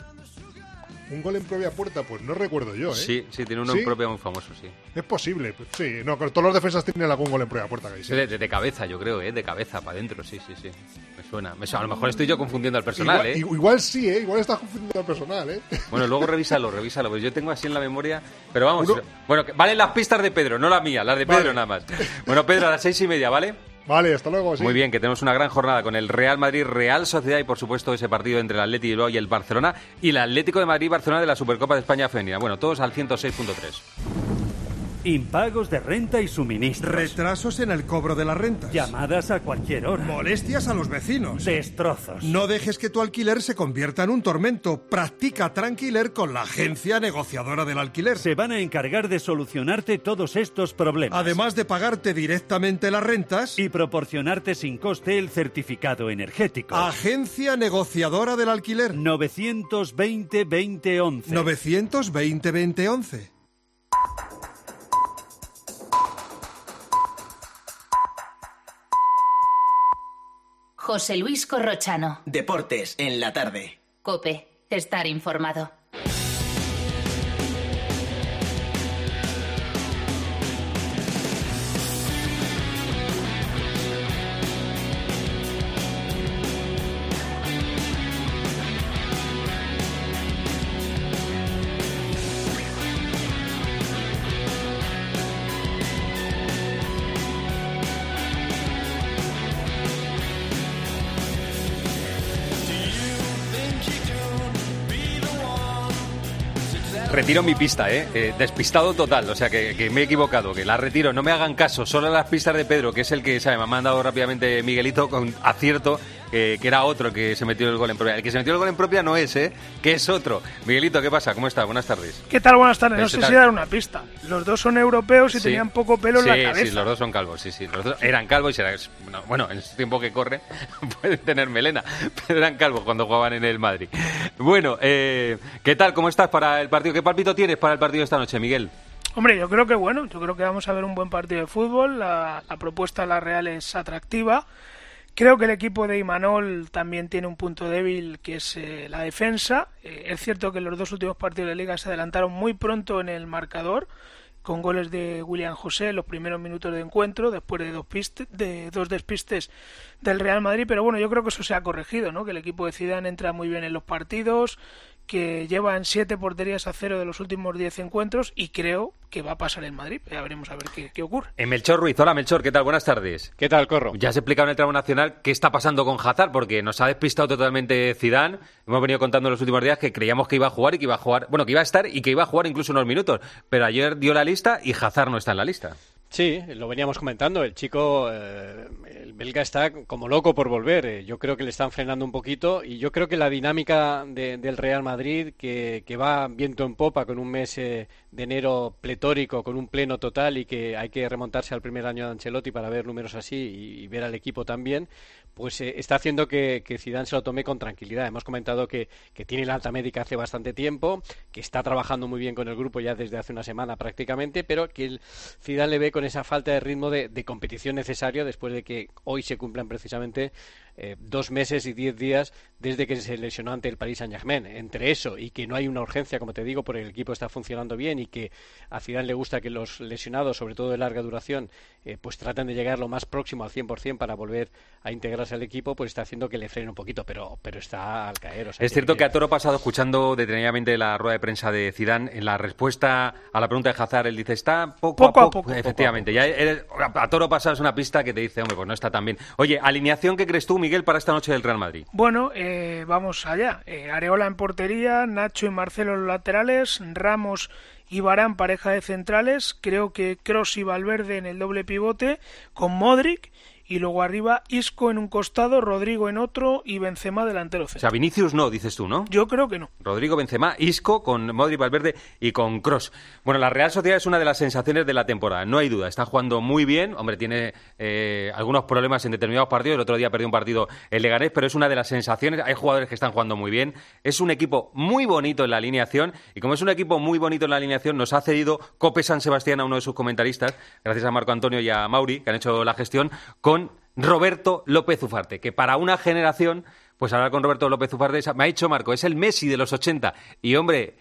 Un gol en propia puerta, pues no recuerdo yo, ¿eh? Sí, sí, tiene uno ¿Sí? en propia muy famoso, sí. Es posible, pues sí. No, con todos los defensas tienen algún gol en propia puerta. Que hay, sí. De, de- de cabeza, yo creo, ¿eh? De cabeza, para adentro, sí, sí, sí. Me suena. Me suena. A lo mejor estoy yo confundiendo al personal, igual, ¿eh? Igual sí, ¿eh? Igual estás confundiendo al personal, ¿eh? Bueno, luego revísalo, revísalo, pues yo tengo así en la memoria. Pero vamos, Uno- bueno, que valen las pistas de Pedro, no las mías, las de Pedro Vale. nada más. Bueno, Pedro, a las seis y media, ¿vale? Vale, hasta luego, sí. Muy bien, que tenemos una gran jornada con el Real Madrid, Real Sociedad y por supuesto ese partido entre el Atleti de Bilbao y el Barcelona y el Atlético de Madrid Barcelona de la Supercopa de España Femenina. Bueno, todos al ciento seis punto tres. Impagos de renta y suministros. Retrasos en el cobro de las rentas. Llamadas a cualquier hora. Molestias a los vecinos. Destrozos. No dejes que tu alquiler se convierta en un tormento. Practica Tranquiler con la agencia negociadora del alquiler. Se van a encargar de solucionarte todos estos problemas. Además de pagarte directamente las rentas y proporcionarte sin coste el certificado energético. Agencia negociadora del alquiler. novecientos veinte veinte once. novecientos veinte veinte once. José Luis Corrochano. Deportes en la tarde. Cope, estar informado. Retiro mi pista, ¿eh? eh despistado total, o sea que, que me he equivocado, que la retiro, no me hagan caso, solo las pistas de Pedro, que es el que, sabe, me ha mandado rápidamente Miguelito con acierto, eh, que era otro que se metió el gol en propia. El que se metió el gol en propia no es, ¿eh? Que es otro. Miguelito, ¿qué pasa? ¿Cómo estás? Buenas tardes. ¿Qué tal? Buenas tardes. No sé tal? si dar una pista. Los dos son europeos y sí. tenían poco pelo en sí, la cabeza. Sí, los dos son calvos, sí, sí. Los dos eran calvos y será, bueno, en este tiempo que corre pueden tener melena, pero eran calvos cuando jugaban en el Madrid. Bueno, eh, ¿qué tal? ¿Cómo estás para el partido? ¿Qué palpito tienes para el partido de esta noche, Miguel? Hombre, yo creo que bueno, yo creo que vamos a ver un buen partido de fútbol. La, la propuesta de la Real es atractiva. Creo que el equipo de Imanol también tiene un punto débil, que es eh, la defensa. Eh, es cierto que en los dos últimos partidos de Liga se adelantaron muy pronto en el marcador, con goles de William José en los primeros minutos de encuentro, después de dos, piste, de dos despistes del Real Madrid. Pero bueno, yo creo que eso se ha corregido, ¿no? Que el equipo de Zidane entra muy bien en los partidos, que llevan siete porterías a cero de los últimos diez encuentros, y creo que va a pasar en Madrid. Ya veremos a ver qué, qué ocurre. En Melchor Ruiz, hola Melchor, ¿qué tal? Buenas tardes. ¿Qué tal, Corro? Ya has explicado en el tramo nacional qué está pasando con Hazard, porque nos ha despistado totalmente Zidane. Hemos venido contando en los últimos días que creíamos que iba a jugar y que iba a jugar, bueno, que iba a estar y que iba a jugar incluso unos minutos, pero ayer dio la lista y Hazard no está en la lista. Sí, lo veníamos comentando, el chico, eh, el belga está como loco por volver, eh, yo creo que le están frenando un poquito, y yo creo que la dinámica de, del Real Madrid, que, que va viento en popa con un mes eh, de enero pletórico, con un pleno total, y que hay que remontarse al primer año de Ancelotti para ver números así y, y ver al equipo también, pues eh, está haciendo que, que Zidane se lo tome con tranquilidad. Hemos comentado que, que tiene la alta médica hace bastante tiempo, que está trabajando muy bien con el grupo ya desde hace una semana prácticamente, pero que el Zidane le ve con esa falta de ritmo de, de competición necesario después de que hoy se cumplan precisamente eh, dos meses y diez días desde que se lesionó ante el Paris Saint-Germain. Entre eso y que no hay una urgencia, como te digo, porque el equipo está funcionando bien y que a Zidane le gusta que los lesionados, sobre todo de larga duración, eh, pues traten de llegar lo más próximo al cien por ciento para volver a integrarse al equipo, pues está haciendo que le frene un poquito, pero, pero está al caer. O sea, es que, cierto que a toro pasado, escuchando detenidamente la rueda de prensa de Zidane, en la respuesta a la pregunta de Hazard, él dice, está poco, poco a poco. A poco Efectivamente, poco a, poco. Ya eres, a toro pasado es una pista que te dice, hombre, pues no está tan bien. Oye, alineación, ¿qué crees tú, Miguel, para esta noche del Real Madrid? Bueno, eh, vamos allá. Eh, Areola en portería, Nacho y Marcelo en los laterales, Ramos y Varane pareja de centrales, creo que Kroos y Valverde en el doble pivote, con Modric, y luego arriba Isco en un costado, Rodrigo en otro y Benzema delantero centro. O sea, Vinicius no, dices tú, ¿no? Yo creo que no. Rodrigo, Benzema, Isco con Modric, Valverde y con Kroos. Bueno, la Real Sociedad es una de las sensaciones de la temporada, no hay duda. Está jugando muy bien, hombre, tiene eh, algunos problemas en determinados partidos. El otro día perdió un partido el Leganés, pero es una de las sensaciones. Hay jugadores que están jugando muy bien. Es un equipo muy bonito en la alineación, y como es un equipo muy bonito en la alineación, nos ha cedido Cope San Sebastián a uno de sus comentaristas, gracias a Marco Antonio y a Mauri, que han hecho la gestión, con Roberto López Ufarte, que para una generación, pues hablar con Roberto López Ufarte, me ha dicho Marco, es el Messi de los ochenta, y hombre,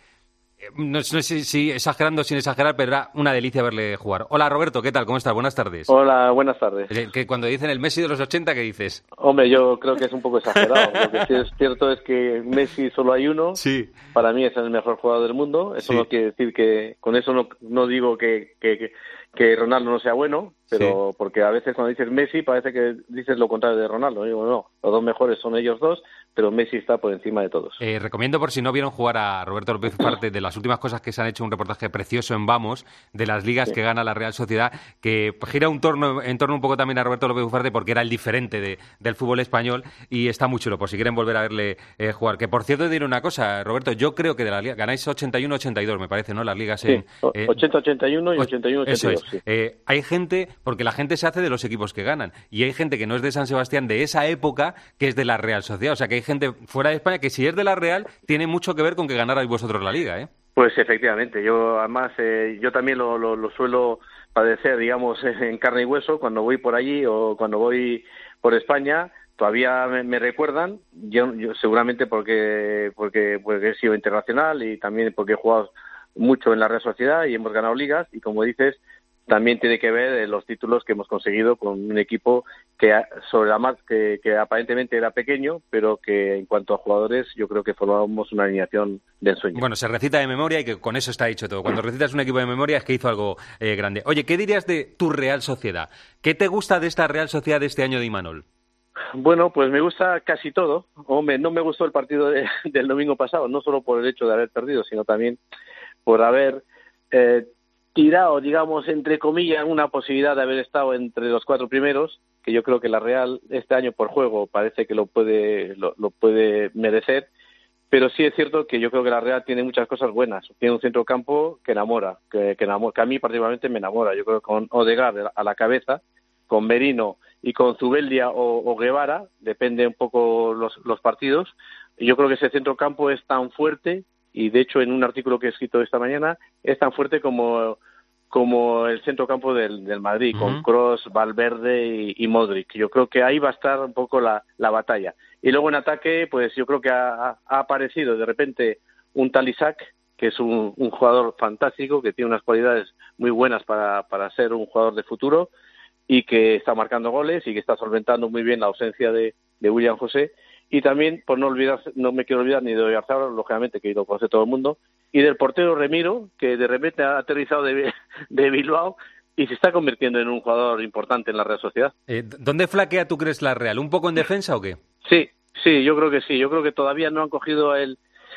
no sé si, si exagerando sin exagerar, pero era una delicia verle jugar. Hola Roberto, ¿qué tal? ¿Cómo estás? Buenas tardes. Hola, buenas tardes. Que cuando dicen el Messi de los ochenta, ¿qué dices? Hombre, yo creo que es un poco exagerado. Lo que sí es cierto es que Messi solo hay uno. Sí. Para mí es el mejor jugador del mundo. Eso sí. No quiere decir que, con eso no, no digo que, que, que Ronaldo no sea bueno, pero sí. Porque a veces cuando dices Messi parece que dices lo contrario de Ronaldo. Digo, no, los dos mejores son ellos dos, pero Messi está por encima de todos. Eh, recomiendo, por si no vieron jugar a Roberto López Ufarte, de las últimas cosas que se han hecho, un reportaje precioso en Vamos, de las ligas sí. que gana la Real Sociedad, que gira un torno, en torno un poco también a Roberto López Ufarte, porque era el diferente de, del fútbol español, y está muy chulo, por si quieren volver a verle eh, jugar. Que por cierto, diré una cosa, Roberto, yo creo que de la liga ganáis ochenta y uno ochenta y dos, me parece, ¿no? Las ligas sí. en... Eh, ochenta ochenta y uno y ochenta y uno ochenta y dos. Eso es. Sí. Eh, hay gente, porque la gente se hace de los equipos que ganan, y hay gente que no es de San Sebastián de esa época, que es de la Real Sociedad. O sea, que hay gente fuera de España que si es de la Real, tiene mucho que ver con que ganarais vosotros la liga, ¿eh? Pues efectivamente, yo además, eh, yo también lo, lo, lo suelo padecer, digamos, en carne y hueso, cuando voy por allí o cuando voy por España, todavía me, me recuerdan, yo, yo seguramente porque, porque, porque he sido internacional y también porque he jugado mucho en la Real Sociedad y hemos ganado ligas, y como dices, también tiene que ver los títulos que hemos conseguido con un equipo que sobre la mar, que, que aparentemente era pequeño, pero que en cuanto a jugadores yo creo que formábamos una alineación de ensueño. Bueno, se recita de memoria y que con eso está dicho todo. Cuando recitas un equipo de memoria es que hizo algo eh, grande. Oye, ¿qué dirías de tu Real Sociedad? ¿Qué te gusta de esta Real Sociedad de este año de Imanol? Bueno, pues me gusta casi todo. Hombre, no me gustó el partido de, del domingo pasado, no solo por el hecho de haber perdido, sino también por haber eh, tirado, digamos, entre comillas, una posibilidad de haber estado entre los cuatro primeros, que yo creo que la Real este año por juego parece que lo puede lo, lo puede merecer, pero sí es cierto que yo creo que la Real tiene muchas cosas buenas. Tiene un centrocampo que enamora, que, que, enamora, que a mí particularmente me enamora. Yo creo que con Odegaard a la cabeza, con Merino y con Zubeldia o, o Guevara, depende un poco los, los partidos. Yo creo que ese centrocampo es tan fuerte, y de hecho en un artículo que he escrito esta mañana, es tan fuerte como... como el centrocampo del, del Madrid, uh-huh. con Kroos, Valverde y, y Modric. Yo creo que ahí va a estar un poco la, la batalla. Y luego en ataque, pues yo creo que ha, ha aparecido de repente un tal Isaac, que es un, un jugador fantástico, que tiene unas cualidades muy buenas para, para ser un jugador de futuro, y que está marcando goles y que está solventando muy bien la ausencia de, de William José. Y también, por no olvidar, no me quiero olvidar ni de Oyarzabal, lógicamente, que lo conoce todo el mundo, y del portero Remiro, que de repente ha aterrizado de, de Bilbao y se está convirtiendo en un jugador importante en la Real Sociedad. Eh, ¿Dónde flaquea, tú crees, la Real? ¿Un poco en defensa o qué? Sí, sí, yo creo que sí. Yo creo que todavía no han cogido el,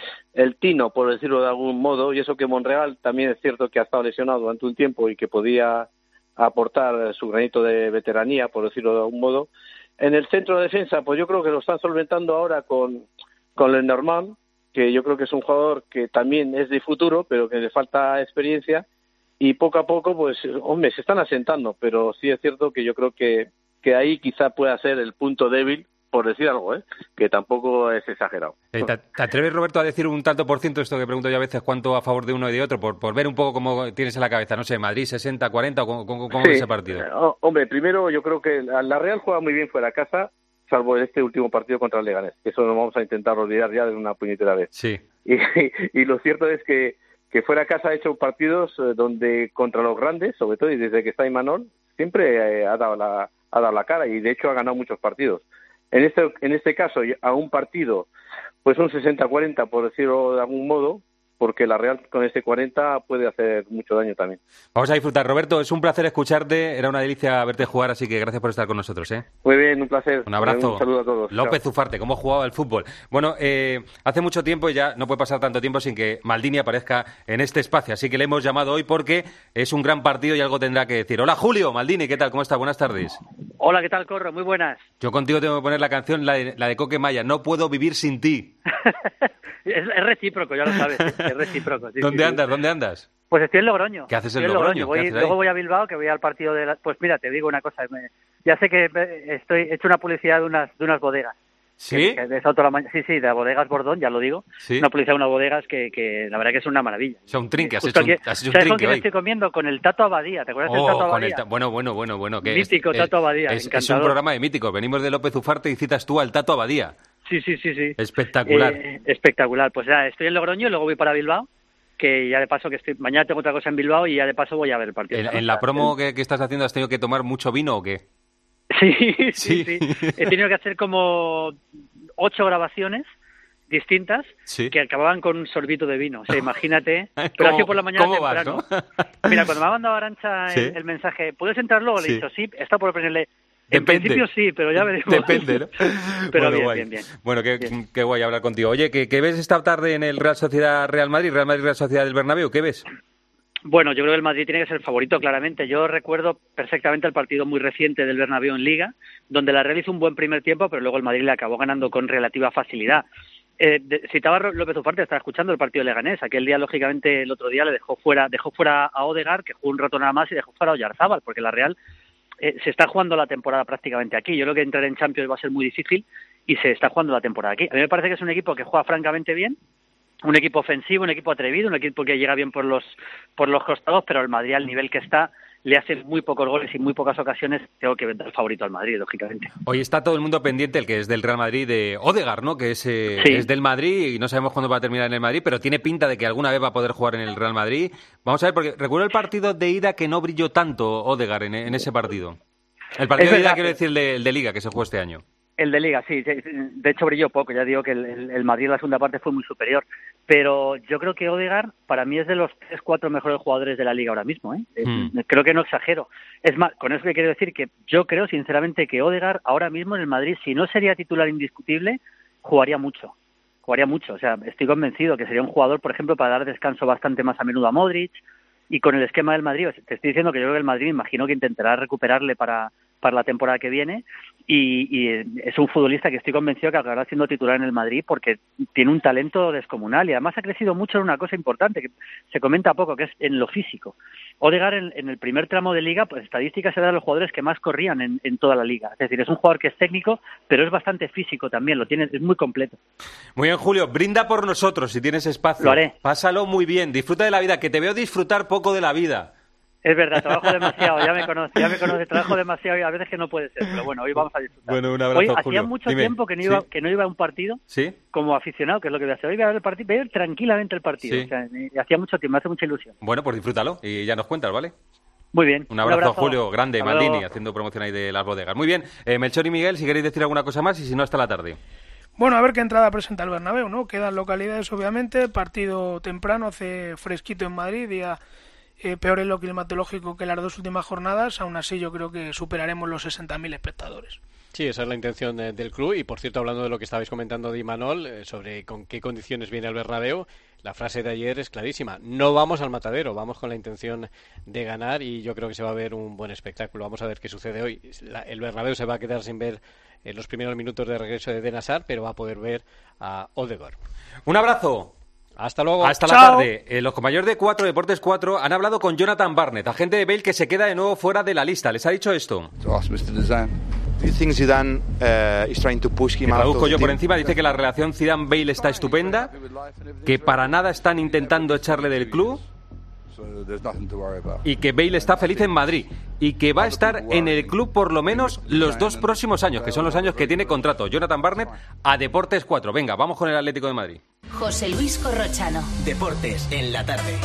el tino, por decirlo de algún modo, y eso que Monreal también es cierto que ha estado lesionado durante un tiempo y que podía aportar su granito de veteranía, por decirlo de algún modo. En el centro de defensa, pues yo creo que lo están solventando ahora con, con Lenormand, que yo creo que es un jugador que también es de futuro, pero que le falta experiencia, y poco a poco, pues, hombre, se están asentando, pero sí es cierto que yo creo que, que ahí quizá pueda ser el punto débil, por decir algo, ¿eh? Que tampoco es exagerado. Eh, ¿te, ¿Te atreves, Roberto, a decir un tanto por ciento, esto que pregunto yo a veces, cuánto a favor de uno y de otro, por, por ver un poco cómo tienes en la cabeza, no sé, Madrid sesenta cuarenta, o cómo, cómo, cómo sí. es ese partido? Oh, hombre, primero yo creo que la Real juega muy bien fuera de casa, salvo este último partido contra el Leganés. Eso lo vamos a intentar olvidar ya de una puñetera vez. Sí. Y, y lo cierto es que, que fuera de casa ha hecho partidos donde contra los grandes, sobre todo, y desde que está Imanol, siempre eh, ha dado la ha dado la cara, y de hecho ha ganado muchos partidos. En este en este caso, a un partido, pues un sesenta cuarenta, por decirlo de algún modo, porque la Real con este cuarenta puede hacer mucho daño también. Vamos a disfrutar. Roberto, es un placer escucharte, era una delicia verte jugar, así que gracias por estar con nosotros, ¿eh? Muy bien, un placer. Un abrazo. Un saludo a todos. López Chao. Ufarte, ¿cómo jugaba el fútbol? Bueno, eh, hace mucho tiempo, y ya no puede pasar tanto tiempo sin que Maldini aparezca en este espacio, así que le hemos llamado hoy porque es un gran partido y algo tendrá que decir. Hola, Julio, Maldini, ¿qué tal? ¿Cómo estás? Buenas tardes. Hola, ¿qué tal, Corro? Muy buenas. Yo contigo tengo que poner la canción, la de, la de Coque Maya, No puedo vivir sin ti. es, es recíproco, ya lo sabes, es recíproco. Sí, ¿Dónde sí, andas? sí. ¿Dónde andas? Pues estoy en Logroño. ¿Qué haces en estoy Logroño? Voy, haces luego voy a Bilbao, que voy al partido de... La... Pues mira, te digo una cosa, me... ya sé que estoy he hecho una publicidad de unas, de unas bodegas. ¿Sí? Que, que de toda la ma... Sí, sí, de bodegas Bordón, ya lo digo. ¿Sí? Una publicidad de unas bodegas que, que la verdad que es una maravilla. O sea, un trinque, has Justo hecho un, aquí... has hecho un ¿Sabes trinque con quién hoy? estoy comiendo? Con el Tato Abadía, ¿te acuerdas Oh, del Tato con Abadía? el ta... Bueno, bueno, bueno, bueno. Que Mítico es, Tato Abadía, es, encantador. es un programa de míticos. Venimos de López Ufarte y citas tú al Tato Abadía. Sí, sí, sí, sí. Espectacular. Eh, espectacular. Pues ya, estoy en Logroño y luego voy para Bilbao, que ya de paso que estoy... Mañana tengo otra cosa en Bilbao y ya de paso voy a ver el partido. ¿En, en la promo que, que estás haciendo has tenido que tomar mucho vino o qué? Sí, sí, sí, sí. He tenido que hacer como ocho grabaciones distintas sí. que acababan con un sorbito de vino. O sea, imagínate. Pero así por la mañana ¿cómo temprano. Vas, ¿no? Mira, cuando me ha mandado Arantxa ¿Sí? el, el mensaje, ¿puedes entrar luego? Le he sí. dicho, sí, está por ponerle... En Depende. principio sí, pero ya veremos. Depende, ¿no? Pero bueno, bien, guay. bien, bien. Bueno, qué, bien. qué guay hablar contigo. Oye, ¿qué, ¿qué ves esta tarde en el Real Sociedad Real Madrid, Real Madrid Real Sociedad del Bernabéu? ¿Qué ves? Bueno, yo creo que el Madrid tiene que ser favorito, claramente. Yo recuerdo perfectamente el partido muy reciente del Bernabéu en Liga, donde la Real hizo un buen primer tiempo, pero luego el Madrid le acabó ganando con relativa facilidad. Eh, de, citaba López Ufarte, estaba escuchando el partido de Leganés. Aquel día, lógicamente, el otro día le dejó fuera dejó fuera a Odegaard, que jugó un rato nada más, y dejó fuera a Oyarzabal, porque la Real eh, se está jugando la temporada prácticamente aquí. Yo creo que entrar en Champions va a ser muy difícil y se está jugando la temporada aquí. A mí me parece que es un equipo que juega francamente bien, un equipo ofensivo, un equipo atrevido, un equipo que llega bien por los por los costados, pero el Madrid al nivel que está le hace muy pocos goles y muy pocas ocasiones. Tengo que dar favorito al Madrid, lógicamente. Hoy está todo el mundo pendiente, el que es del Real Madrid, de Odegaard, ¿no? Que es, eh, sí. es del Madrid y no sabemos cuándo va a terminar en el Madrid, pero tiene pinta de que alguna vez va a poder jugar en el Real Madrid. Vamos a ver, porque recuerdo el partido de ida que no brilló tanto Odegaard en, en ese partido. El partido es de ida, verdad, quiero decir, el de, el de Liga, que se jugó este año. El de Liga, sí. De hecho, brilló poco. Ya digo que el, el, el Madrid en la segunda parte fue muy superior. Pero yo creo que Odegaard, para mí, es de los tres, cuatro mejores jugadores de la Liga ahora mismo, ¿eh? Mm. Creo que no exagero. Es más, con eso que quiero decir que yo creo, sinceramente, que Odegaard ahora mismo en el Madrid, si no sería titular indiscutible, jugaría mucho. jugaría mucho. O sea, estoy convencido que sería un jugador, por ejemplo, para dar descanso bastante más a menudo a Modric. Y con el esquema del Madrid, te estoy diciendo que yo creo que el Madrid, me imagino que intentará recuperarle para, para la temporada que viene, y, y es un futbolista que estoy convencido que acabará siendo titular en el Madrid porque tiene un talento descomunal y además ha crecido mucho en una cosa importante que se comenta poco, que es en lo físico. Odegaard en, en el primer tramo de liga, pues estadísticas era de los jugadores que más corrían en, en toda la liga. Es decir, es un jugador que es técnico, pero es bastante físico también, lo tiene, es muy completo. Muy bien, Julio, brinda por nosotros si tienes espacio. Lo haré. Pásalo muy bien, disfruta de la vida, que te veo disfrutar poco de la vida. Es verdad, trabajo demasiado, ya me conoce, ya me conoce, trabajo demasiado y a veces que no puede ser, pero bueno, hoy vamos a disfrutar. Bueno, un abrazo, hoy Julio. Hacía mucho Dime. tiempo que no iba ¿Sí? que no iba a un partido ¿Sí? como aficionado, que es lo que voy a hacer. Hoy voy a ver el partido, voy a ver tranquilamente el partido. Sí. O sea, y hacía mucho tiempo, me hace mucha ilusión. Bueno, pues disfrútalo y ya nos cuentas, ¿vale? Muy bien. Un abrazo, un abrazo. Julio, grande, Hasta Maldini, luego. haciendo promoción ahí de las bodegas. Muy bien, eh, Melchor y Miguel, si queréis decir alguna cosa más y si no, hasta la tarde. Bueno, a ver qué entrada presenta el Bernabéu, ¿no? Quedan localidades, obviamente, partido temprano, hace fresquito en Madrid, día eh, peor en lo climatológico que las dos últimas jornadas, aún así yo creo que superaremos los sesenta mil espectadores. Sí, esa es la intención de, del club. Y por cierto, hablando de lo que estabais comentando de Imanol, eh, sobre con qué condiciones viene el Bernabéu, la frase de ayer es clarísima. No vamos al matadero, vamos con la intención de ganar y yo creo que se va a ver un buen espectáculo. Vamos a ver qué sucede hoy. La, el Bernabéu se va a quedar sin ver en los primeros minutos de regreso de Eden Hazard, pero va a poder ver a Odegaard. Un abrazo. Hasta luego. Hasta Chao. la tarde. Eh, los compañeros de cuatro Deportes cuatro han hablado con Jonathan Barnett, agente de Bale, que se queda de nuevo fuera de la lista. Les ha dicho esto. Y traduzco yo por encima, dice que la relación Zidane-Bale está estupenda, que para nada están intentando echarle del club y que Bale está feliz en Madrid y que va a estar en el club por lo menos los dos próximos años, que son los años que tiene contrato. Jonathan Barnett a Deportes cuatro. Venga, vamos con el Atlético de Madrid. José Luis Corrochano. Deportes en la tarde.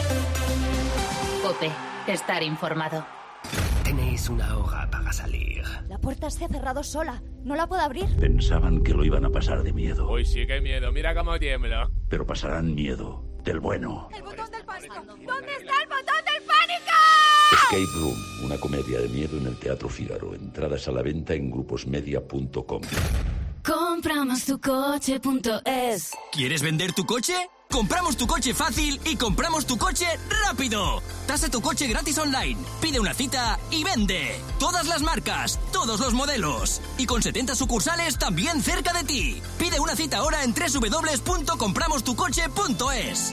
COPE. Estar informado. Tenéis una hoja para salir. La puerta se ha cerrado sola. No la puedo abrir. Pensaban que lo iban a pasar de miedo, Uy, sí, qué miedo. Mira cómo tiembla. pero pasarán miedo del bueno. ¡El botón del pánico! ¿Dónde está el botón del pánico? Escape Room, una comedia de miedo en el Teatro Fígaro. Entradas a la venta en gruposmedia punto com. Compramos tu coche punto es. ¿Quieres vender tu coche? Compramos tu coche fácil y compramos tu coche rápido. Tasa tu coche gratis online. Pide una cita y vende. Todas las marcas, todos los modelos. Y con setenta sucursales también cerca de ti. Pide una cita ahora en doble u doble u doble u punto compramos tu coche punto es.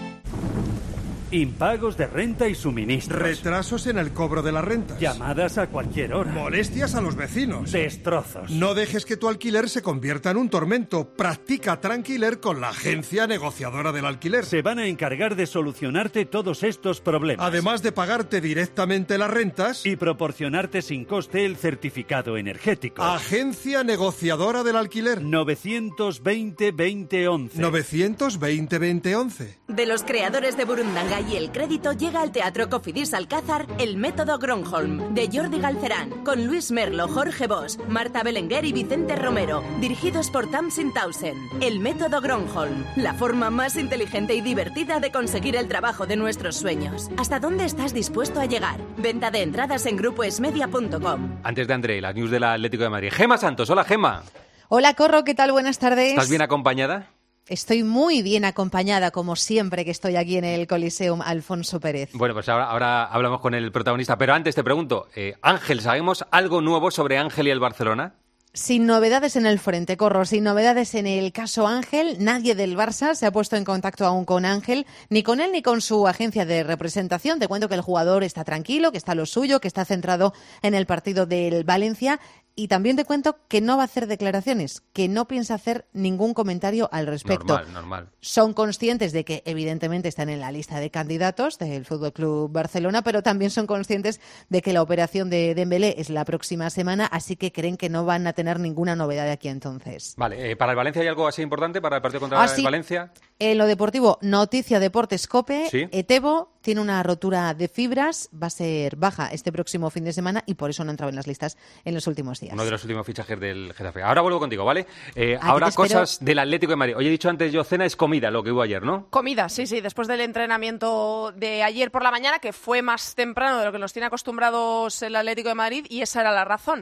Impagos de renta y suministros. Retrasos en el cobro de la renta. Llamadas a cualquier hora. Molestias a los vecinos. Destrozos. No dejes que tu alquiler se convierta en un tormento. Practica Tranquiler con la agencia negociadora del alquiler. Se van a encargar de solucionarte todos estos problemas. Además de pagarte directamente las rentas y proporcionarte sin coste el certificado energético. Agencia negociadora del alquiler. novecientos veinte veinte once. novecientos veinte veinte once. De los creadores de Burundanga y el crédito llega al Teatro Cofidis Alcázar El Método Gronholm, de Jordi Galcerán, con Luis Merlo, Jorge Bosch, Marta Belenguer y Vicente Romero, dirigidos por Tamsin Townsend. El Método Gronholm, la forma más inteligente y divertida de conseguir el trabajo de nuestros sueños. ¿Hasta dónde estás dispuesto a llegar? Venta de entradas en grupoesmedia punto com. Antes de André, las news del Atlético de Madrid. Gema Santos, hola Gema. Hola Corro, ¿qué tal? Buenas tardes. ¿Estás bien acompañada? Estoy muy bien acompañada, como siempre que estoy aquí en el Coliseum Alfonso Pérez. Bueno, pues ahora, ahora hablamos con el protagonista, pero antes te pregunto, eh, Ángel, ¿sabemos algo nuevo sobre Ángel y el Barcelona? Sin novedades en el frente, Corro, sin novedades en el caso Ángel. Nadie del Barça se ha puesto en contacto aún con Ángel, ni con él ni con su agencia de representación. Te cuento que el jugador está tranquilo, que está a lo suyo, que está centrado en el partido del Valencia. Y también te cuento que no va a hacer declaraciones, que no piensa hacer ningún comentario al respecto. Normal, normal. Son conscientes de que evidentemente están en la lista de candidatos del F C Barcelona, pero también son conscientes de que la operación de Dembélé es la próxima semana, así que creen que no van a tener ninguna novedad de aquí entonces. Vale, eh, ¿para el Valencia hay algo así importante para el partido contra Ah, el sí. Valencia? En lo deportivo, noticia Deportes COPE, ¿Sí? Etebo tiene una rotura de fibras, va a ser baja este próximo fin de semana y por eso no ha entrado en las listas en los últimos días. Uno de los últimos fichajes del Getafe. Ahora vuelvo contigo, ¿vale? Eh, Aquí ahora te espero. cosas del Atlético de Madrid. Oye, he dicho antes yo, cena es comida, lo que hubo ayer, ¿no? Comida, sí, sí, después del entrenamiento de ayer por la mañana, que fue más temprano de lo que nos tiene acostumbrados el Atlético de Madrid, y esa era la razón.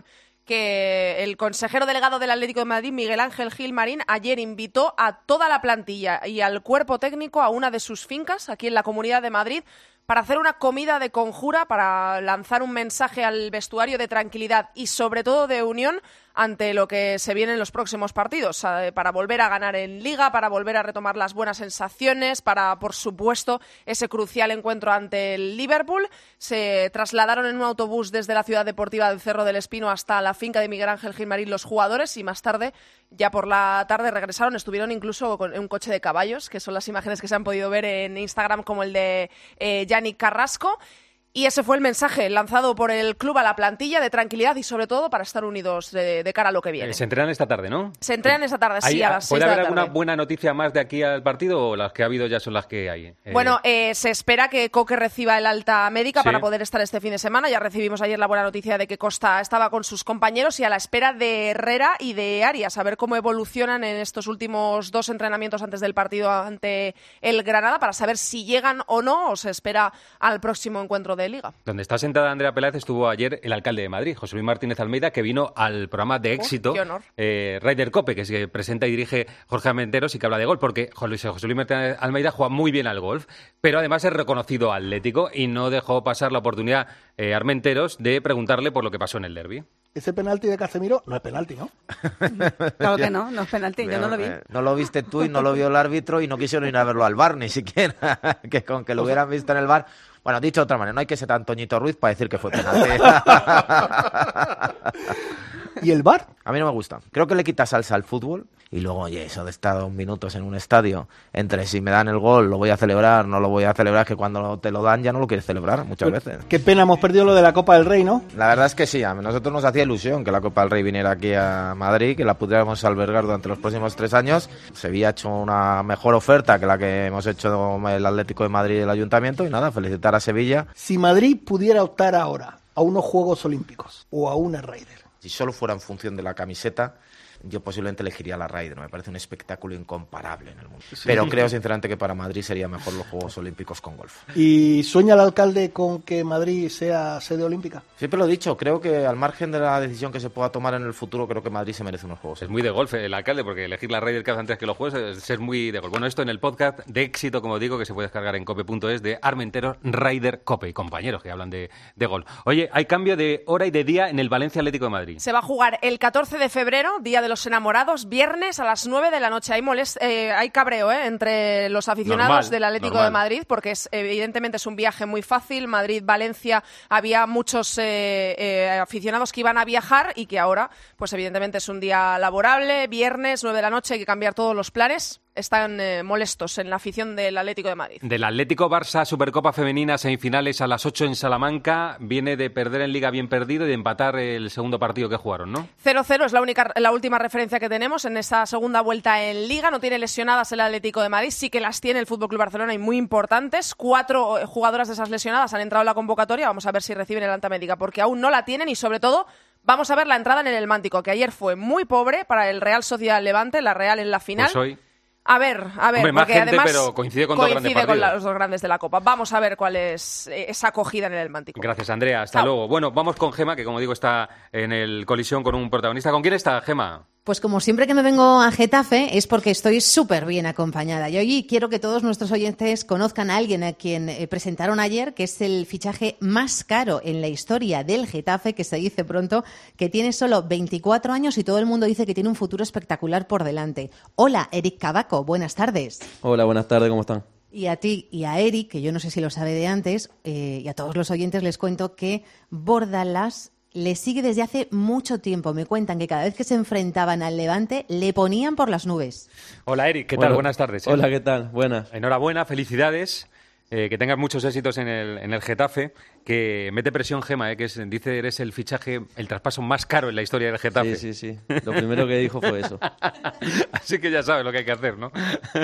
que el consejero delegado del Atlético de Madrid, Miguel Ángel Gil Marín, ayer invitó a toda la plantilla y al cuerpo técnico a una de sus fincas aquí en la Comunidad de Madrid para hacer una comida de conjura, para lanzar un mensaje al vestuario de tranquilidad y sobre todo de unión ante lo que se viene en los próximos partidos, para volver a ganar en Liga, para volver a retomar las buenas sensaciones, para, por supuesto, ese crucial encuentro ante el Liverpool. Se trasladaron en un autobús desde la ciudad deportiva del Cerro del Espino hasta la finca de Miguel Ángel Gil Marín los jugadores y más tarde, ya por la tarde, regresaron. Estuvieron incluso con un coche de caballos, que son las imágenes que se han podido ver en Instagram, como el de eh, Yannick Carrasco. Y ese fue el mensaje lanzado por el club a la plantilla de tranquilidad y sobre todo para estar unidos de, de cara a lo que viene. Se entrenan esta tarde, ¿no? Se entrenan esta tarde, sí, a las seis de la tarde. ¿Puede haber alguna buena noticia más de aquí al partido o las que ha habido ya son las que hay? Eh... Bueno, eh, se espera que Coque reciba el alta médica sí. para poder estar este fin de semana. Ya recibimos ayer la buena noticia de que Costa estaba con sus compañeros y a la espera de Herrera y de Arias, a ver cómo evolucionan en estos últimos dos entrenamientos antes del partido ante el Granada, para saber si llegan o no o se espera al próximo encuentro de Liga. Donde está sentada Andrea Peláez estuvo ayer el alcalde de Madrid, José Luis Martínez Almeida, que vino al programa de éxito oh, qué honor. eh, Ryder Cope, que se presenta y dirige Jorge Armenteros y que habla de golf, porque José Luis Martínez Almeida juega muy bien al golf, pero además es reconocido atlético y no dejó pasar la oportunidad eh, Armenteros de preguntarle por lo que pasó en el derbi. Ese penalti de Casemiro no es penalti, ¿no? Claro que no, no es penalti, yo no lo vi. No lo viste tú y no lo vio el árbitro y no quisieron ir a verlo al bar ni siquiera, que con que lo hubieran visto en el bar. Bueno, dicho de otra manera, no hay que ser tan Toñito Ruiz para decir que fue penalti. ¿Y el V A R? A mí no me gusta. Creo que le quita salsa al fútbol y luego, oye, eso de estar dos minutos en un estadio entre si me dan el gol, lo voy a celebrar, no lo voy a celebrar, que cuando te lo dan ya no lo quieres celebrar muchas Pero, veces. Qué pena, hemos perdido lo de la Copa del Rey, ¿no? La verdad es que sí, a nosotros nos hacía ilusión que la Copa del Rey viniera aquí a Madrid, que la pudiéramos albergar durante los próximos tres años. Sevilla ha hecho una mejor oferta que la que hemos hecho el Atlético de Madrid y el Ayuntamiento y nada, felicitar a Sevilla. Si Madrid pudiera optar ahora a unos Juegos Olímpicos o a una Ryder, si solo fuera en función de la camiseta, yo posiblemente elegiría la Ryder. Me parece un espectáculo incomparable en el mundo. Sí. Pero creo sinceramente que para Madrid sería mejor los Juegos Olímpicos con golf. ¿Y sueña el alcalde con que Madrid sea sede olímpica? Siempre lo he dicho, creo que al margen de la decisión que se pueda tomar en el futuro, creo que Madrid se merece unos Juegos. Es muy de golf el alcalde, porque elegir la Ryder Cup antes que los Juegos es ser muy de golf. Bueno, esto en el podcast de éxito, como digo, que se puede descargar en cope punto es, de Armenteros, Ryder Cope y compañeros que hablan de, de golf. Oye, hay cambio de hora y de día en el Valencia Atlético de Madrid. Se va a jugar el catorce de febrero, Día de los Enamorados, viernes a las nueve de la noche. Hay, molest eh, hay cabreo eh, entre los aficionados normal, del Atlético normal. de Madrid, porque es, evidentemente es un viaje muy fácil. Madrid-Valencia, había muchos eh, eh, aficionados que iban a viajar y que ahora, pues evidentemente es un día laborable, viernes, nueve de la noche, hay que cambiar todos los planes. Están eh, molestos en la afición del Atlético de Madrid. Del Atlético Barça, Supercopa Femenina, semifinales a las ocho en Salamanca. Viene de perder en Liga bien perdido y de empatar el segundo partido que jugaron, ¿no? cero cero es la única, la última referencia que tenemos en esta segunda vuelta en Liga. No tiene lesionadas el Atlético de Madrid, sí que las tiene el F C Barcelona y muy importantes. Cuatro jugadoras de esas lesionadas han entrado en la convocatoria. Vamos a ver si reciben el alta médica, porque aún no la tienen y sobre todo vamos a ver la entrada en el Mántico, que ayer fue muy pobre para el Real Sociedad Levante, la Real en la final. Pues hoy... A ver, a ver, Hombre, porque gente, además pero coincide con, coincide dos grandes con la, los dos grandes de la Copa. Vamos a ver cuál es esa acogida en el Mántico. Gracias, Andrea. Hasta Chao. luego. Bueno, vamos con Gema, que como digo está en el colisión con un protagonista. ¿Con quién está, Gema? Pues como siempre que me vengo a Getafe es porque estoy súper bien acompañada. Y hoy quiero que todos nuestros oyentes conozcan a alguien a quien presentaron ayer, que es el fichaje más caro en la historia del Getafe, que se dice pronto, que tiene solo veinticuatro años y todo el mundo dice que tiene un futuro espectacular por delante. Hola, Eric Cavaco, buenas tardes. Hola, buenas tardes, ¿cómo están? Y a ti y a Eric, que yo no sé si lo sabe de antes, eh, y a todos los oyentes les cuento que Bordalás le sigue desde hace mucho tiempo. Me cuentan que cada vez que se enfrentaban al Levante le ponían por las nubes. Hola Eric, ¿qué bueno, tal? Buenas tardes. ¿eh? Hola, ¿qué tal? Buenas. Enhorabuena, felicidades. Eh, que tengas muchos éxitos en el, en el Getafe. Que mete presión Gema, eh, que es, dice eres el fichaje, el traspaso más caro en la historia del Getafe. Sí, sí, sí. Lo primero que dijo fue eso. Así que ya sabes lo que hay que hacer, ¿no?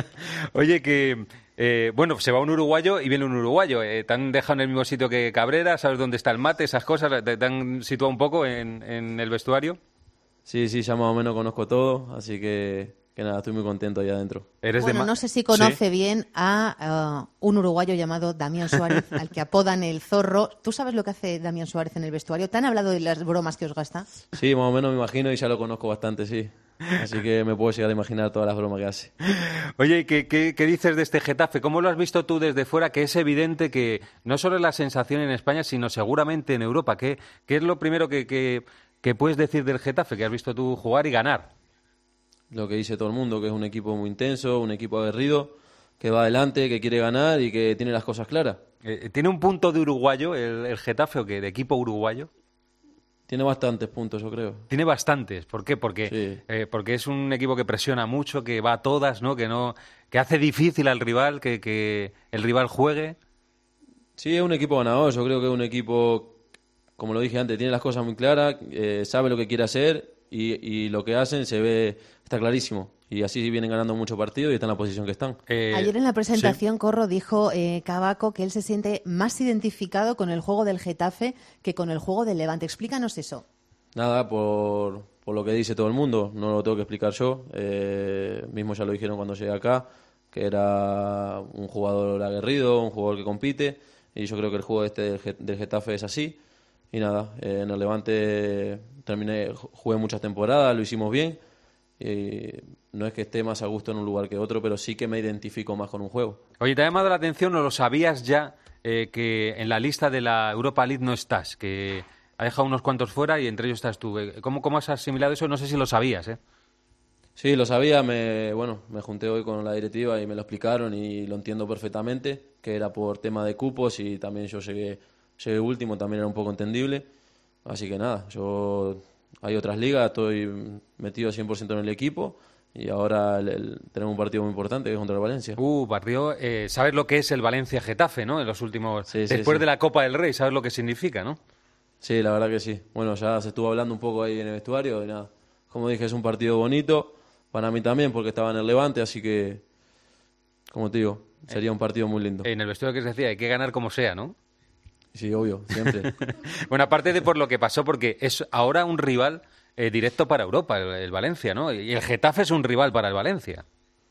Oye, que... Eh, bueno, se va un uruguayo y viene un uruguayo. Eh, ¿Te han dejado en el mismo sitio que Cabrera? ¿Sabes dónde está el mate? Esas cosas. ¿Te, te han situado un poco en, en el vestuario? Sí, sí, ya más o menos conozco todo. Así que que nada, estoy muy contento ahí adentro. Eres bueno, de no sé si conoce ¿Sí? bien a uh, un uruguayo llamado Damián Suárez, al que apodan el Zorro. ¿Tú sabes lo que hace Damián Suárez en el vestuario? ¿Te han hablado de las bromas que os gasta? Sí, más o menos me imagino y ya lo conozco bastante, sí. Así que me puedo llegar a imaginar todas las bromas que hace. Oye, ¿qué, qué, qué dices de este Getafe? ¿Cómo lo has visto tú desde fuera? Que es evidente que no solo es la sensación en España, sino seguramente en Europa. ¿Qué, qué es lo primero que, que, que puedes decir del Getafe, que has visto tú jugar y ganar? Lo que dice todo el mundo, que es un equipo muy intenso, un equipo aguerrido, que va adelante, que quiere ganar y que tiene las cosas claras. Eh, ¿Tiene un punto de uruguayo el, el Getafe o qué? ¿De equipo uruguayo? Tiene bastantes puntos, yo creo. Tiene bastantes. ¿Por qué? Porque, sí. eh, porque es un equipo que presiona mucho, que va a todas, ¿no? Que no, que hace difícil al rival, que, que el rival juegue. Sí, es un equipo ganador. Yo creo que es un equipo, como lo dije antes, tiene las cosas muy claras, eh, sabe lo que quiere hacer y, y lo que hacen se ve, está clarísimo. Y así vienen ganando muchos partidos y están en la posición que están. Eh, Ayer en la presentación, sí. Corro, dijo eh, Cavaco que él se siente más identificado con el juego del Getafe que con el juego del Levante. Explícanos eso. Nada, por, por lo que dice todo el mundo, no lo tengo que explicar yo. Eh, mismo ya lo dijeron cuando llegué acá, que era un jugador aguerrido, un jugador que compite. Y yo creo que el juego este del Getafe es así. Y nada, eh, en el Levante terminé, jugué muchas temporadas, lo hicimos bien. Y no es que esté más a gusto en un lugar que otro, pero sí que me identifico más con un juego. Oye, ¿te ha llamado la atención o lo sabías ya eh, que en la lista de la Europa League no estás? Que ha dejado unos cuantos fuera y entre ellos estás tú. ¿Cómo, cómo has asimilado eso? No sé si lo sabías, ¿eh? Sí, lo sabía. Me, bueno, me junté hoy con la directiva y me lo explicaron y lo entiendo perfectamente, que era por tema de cupos y también yo llegué, llegué último, también era un poco entendible. Así que nada, yo... Hay otras ligas, estoy metido cien por ciento en el equipo y ahora el, el, tenemos un partido muy importante que es contra el Valencia. Uh, partido, eh, ¿sabes lo que es el Valencia-Getafe, no? En los últimos, sí, sí, después sí. de la Copa del Rey, ¿sabes lo que significa, no? Sí, la verdad que sí. Bueno, ya se estuvo hablando un poco ahí en el vestuario y nada. Como dije, es un partido bonito para mí también porque estaba en el Levante, así que, como te digo, sería un partido muy lindo. En el vestuario que se decía, hay que ganar como sea, ¿no? Sí, obvio, siempre. Bueno, aparte de por lo que pasó, porque es ahora un rival eh, directo para Europa, el, el Valencia, ¿no? Y el Getafe es un rival para el Valencia.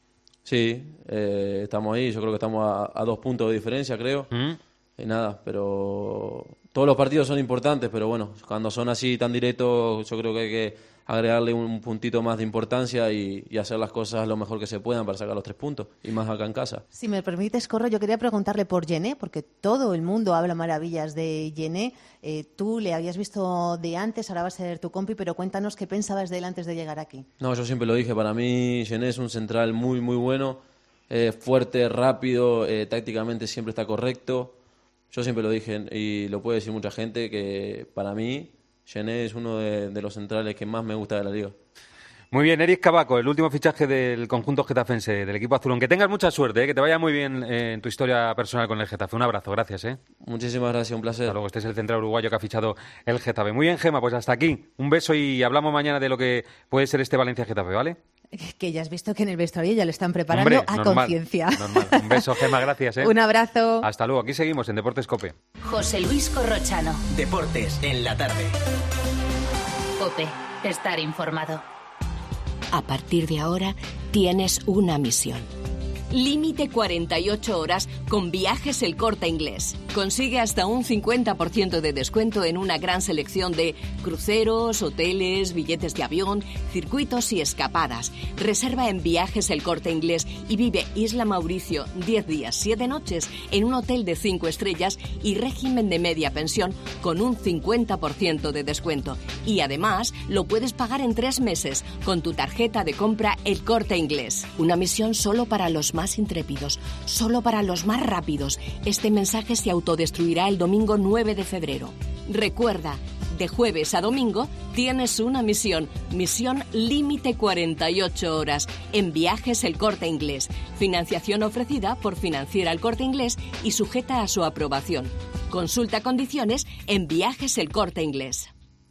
Sí, eh, estamos ahí, yo creo que estamos a, a dos puntos de diferencia, creo. ¿Mm? Y nada, pero todos los partidos son importantes, pero bueno, cuando son así tan directos, yo creo que hay que agregarle un puntito más de importancia y, y hacer las cosas lo mejor que se puedan para sacar los tres puntos, y más acá en casa. Si me permites, Corro, yo quería preguntarle por Yené, porque todo el mundo habla maravillas de Yené. Eh, tú le habías visto de antes, ahora va a ser tu compi, pero cuéntanos qué pensabas de él antes de llegar aquí. No, yo siempre lo dije, para mí Yené es un central muy, muy bueno, eh, fuerte, rápido, eh, tácticamente siempre está correcto. Yo siempre lo dije y lo puede decir mucha gente, que para mí Yené es uno de, de los centrales que más me gusta de la liga. Muy bien, Eric Cavaco, el último fichaje del conjunto getafense, del equipo azulón. Que tengas mucha suerte, ¿eh? Que te vaya muy bien eh, en tu historia personal con el Getafe. Un abrazo, gracias. ¿eh? Muchísimas gracias, un placer. Hasta luego, este es el central uruguayo que ha fichado el Getafe. Muy bien, Gema, pues hasta aquí. Un beso y hablamos mañana de lo que puede ser este Valencia-Getafe, ¿vale? Que ya has visto que en el vestuario ya lo están preparando. Hombre, a normal, conciencia. Normal. Un beso, Gema, gracias. ¿eh? Un abrazo. Hasta luego, aquí seguimos en Deportes COPE. José Luis Corrochano. Deportes en la tarde. COPE, estar informado. A partir de ahora tienes una misión. Límite cuarenta y ocho horas con Viajes El Corte Inglés. Consigue hasta un cincuenta por ciento de descuento en una gran selección de cruceros, hoteles, billetes de avión, circuitos y escapadas. Reserva en Viajes El Corte Inglés y vive Isla Mauricio diez días, siete noches en un hotel de cinco estrellas y régimen de media pensión con un cincuenta por ciento de descuento. Y además lo puedes pagar en tres meses con tu tarjeta de compra El Corte Inglés. Una misión solo para los más intrépidos, solo para los más rápidos. Este mensaje se autodestruirá el domingo nueve de febrero. Recuerda, de jueves a domingo tienes una misión, misión límite cuarenta y ocho horas en Viajes El Corte Inglés. Financiación ofrecida por Financiera El Corte Inglés y sujeta a su aprobación. Consulta condiciones en Viajes El Corte Inglés.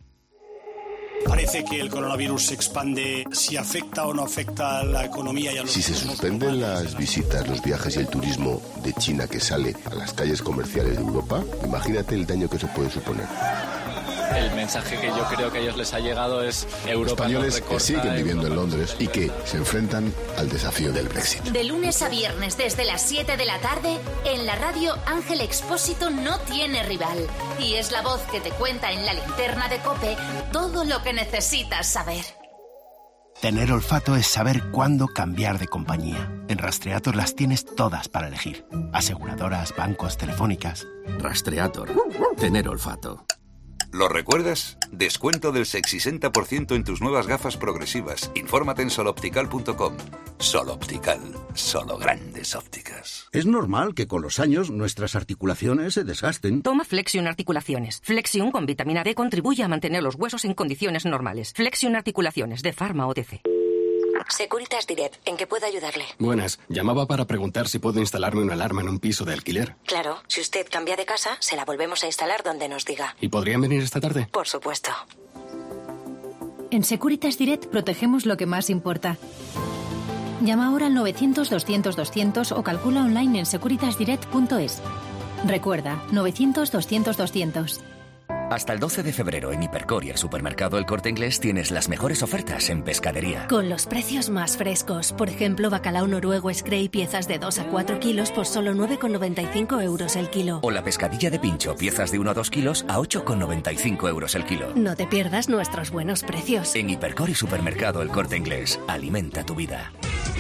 Parece que el coronavirus se expande. Si afecta o no afecta a la economía y a los... Si se suspenden las visitas, los viajes y el turismo de China que sale a las calles comerciales de Europa, imagínate el daño que eso puede suponer. El mensaje que yo creo que a ellos les ha llegado es Europa Españoles nos que siguen recorta, viviendo en Europa Londres y que se enfrentan al desafío del Brexit. De lunes a viernes desde las siete de la tarde, en la radio Ángel Expósito no tiene rival. Y es la voz que te cuenta en la linterna de COPE todo lo que necesitas saber. Tener olfato es saber cuándo cambiar de compañía. En Rastreator las tienes todas para elegir. Aseguradoras, bancos, telefónicas. Rastreator. Tener olfato. ¿Lo recuerdas? Descuento del sesenta por ciento en tus nuevas gafas progresivas. Infórmate en soloptical punto com. Soloptical. Solo grandes ópticas. Es normal que con los años nuestras articulaciones se desgasten. Toma Flexion Articulaciones. Flexion con vitamina D contribuye a mantener los huesos en condiciones normales. Flexion Articulaciones de Pharma O T C. Securitas Direct, ¿en qué puedo ayudarle? Buenas, llamaba para preguntar si puedo instalarme una alarma en un piso de alquiler. Claro, si usted cambia de casa, se la volvemos a instalar donde nos diga. ¿Y podrían venir esta tarde? Por supuesto. En Securitas Direct protegemos lo que más importa. Llama ahora al novecientos, doscientos, doscientos o calcula online en securitas direct punto es. Recuerda, novecientos, doscientos, doscientos. Hasta el doce de febrero en Hipercor y el supermercado El Corte Inglés tienes las mejores ofertas en pescadería. Con los precios más frescos. Por ejemplo, bacalao noruego Scray piezas de dos a cuatro kilos por solo nueve con noventa y cinco euros el kilo. O la pescadilla de pincho, piezas de uno a dos kilos a ocho con noventa y cinco euros el kilo. No te pierdas nuestros buenos precios. En Hipercor y supermercado El Corte Inglés. Alimenta tu vida.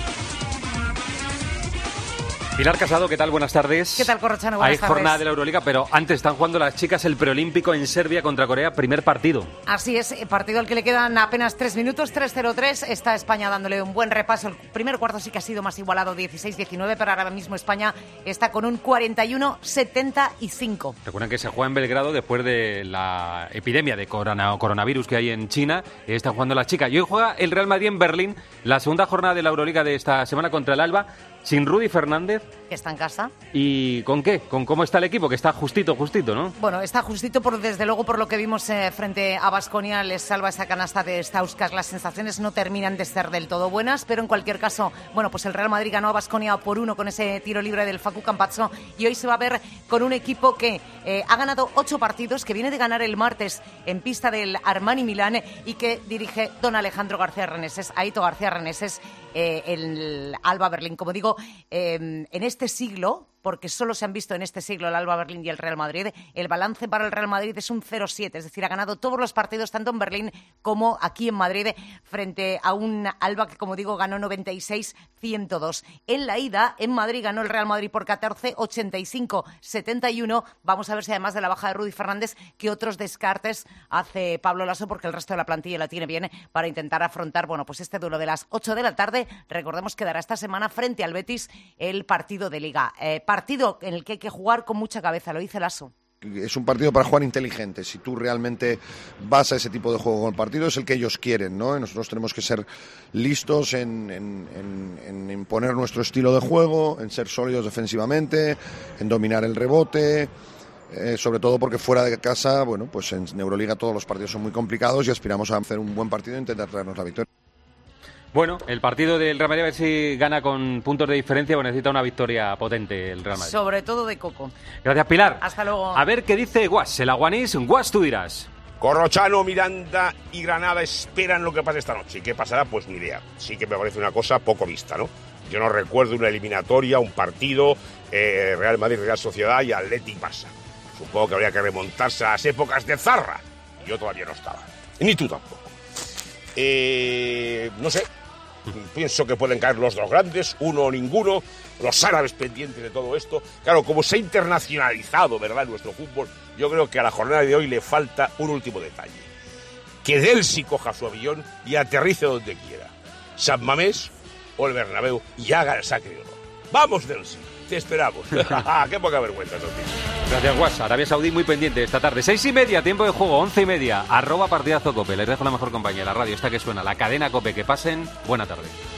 Pilar Casado, ¿qué tal? Buenas tardes. ¿Qué tal, Corrochano? Buenas Hay tardes. jornada de la Euroliga, pero antes están jugando las chicas el preolímpico en Serbia contra Corea, primer partido. Así es, partido al que le quedan apenas tres minutos, tres cero tres. Está España dándole un buen repaso. El primer cuarto sí que ha sido más igualado, dieciséis diecinueve, pero ahora mismo España está con un cuarenta y uno setenta y cinco. Recuerden que se juega en Belgrado después de la epidemia de corona, coronavirus que hay en China. Está jugando las chicas. Y hoy juega el Real Madrid en Berlín, la segunda jornada de la Euroliga de esta semana contra el Alba, sin Rudy Fernández. Que está en casa. ¿Y con qué? ¿Con cómo está el equipo? Que está justito, justito, ¿no? Bueno, está justito, por desde luego, por lo que vimos eh, frente a Baskonia. Les salva esa canasta de Stauskas. Las sensaciones no terminan de ser del todo buenas, pero en cualquier caso, bueno, pues el Real Madrid ganó a Baskonia por uno con ese tiro libre del Facu Campazzo, y hoy se va a ver con un equipo que eh, ha ganado ocho partidos, que viene de ganar el martes en pista del Armani Milán y que dirige don Alejandro García Reneses, Aito García Reneses, eh, el Alba Berlín. Como digo, eh, en este siglo, porque solo se han visto en este siglo el Alba Berlín y el Real Madrid, el balance para el Real Madrid es un cero siete, es decir, ha ganado todos los partidos tanto en Berlín como aquí en Madrid frente a un Alba que, como digo, ganó noventa y seis ciento dos. En la ida, en Madrid, ganó el Real Madrid por catorce ochenta y cinco setenta y uno. Vamos a ver si además de la baja de Rudy Fernández, que otros descartes hace Pablo Lasso, porque el resto de la plantilla la tiene bien para intentar afrontar, bueno, pues este duelo de las ocho de la tarde. Recordemos que dará esta semana frente al Betis el partido de Liga. Eh, partido en el que hay que jugar con mucha cabeza, lo dice Lasso. Es un partido para jugar inteligente. Si tú realmente vas a ese tipo de juego con el partido, es el que ellos quieren, ¿no? Y nosotros tenemos que ser listos en, en, en, en imponer nuestro estilo de juego, en ser sólidos defensivamente, en dominar el rebote. Eh, sobre todo porque fuera de casa, bueno, pues en Euroliga todos los partidos son muy complicados y aspiramos a hacer un buen partido e intentar traernos la victoria. Bueno, el partido del Real Madrid, a ver si gana con puntos de diferencia, o necesita una victoria potente el Real Madrid. Sobre todo de Coco. Gracias, Pilar. Hasta luego. A ver qué dice Guas, el aguanís. Guas, tú dirás. Corrochano, Miranda y Granada esperan lo que pase esta noche. ¿Y qué pasará? Pues ni idea. Sí que me parece una cosa poco vista, ¿no? Yo no recuerdo una eliminatoria, un partido, eh, Real Madrid, Real Sociedad y Athletic Barça. Supongo que habría que remontarse a las épocas de Zarra. Yo todavía no estaba. Ni tú tampoco. Eh, no sé. Pienso que pueden caer los dos grandes, uno o ninguno, los árabes pendientes de todo esto. Claro, como se ha internacionalizado, ¿verdad?, nuestro fútbol, yo creo que a la jornada de hoy le falta un último detalle. Que Delsi coja su avión y aterrice donde quiera. San Mamés o el Bernabéu y haga el sacre de honor. ¡Vamos, Delsi! Te esperamos. ¡Qué poca vergüenza, Toti! Gracias, Guas. Arabia Saudí muy pendiente esta tarde. Seis y media, tiempo de juego, once y media. Arroba partidazo Cope. Les dejo la mejor compañía, la radio esta que suena, la cadena Cope. Que pasen buena tarde.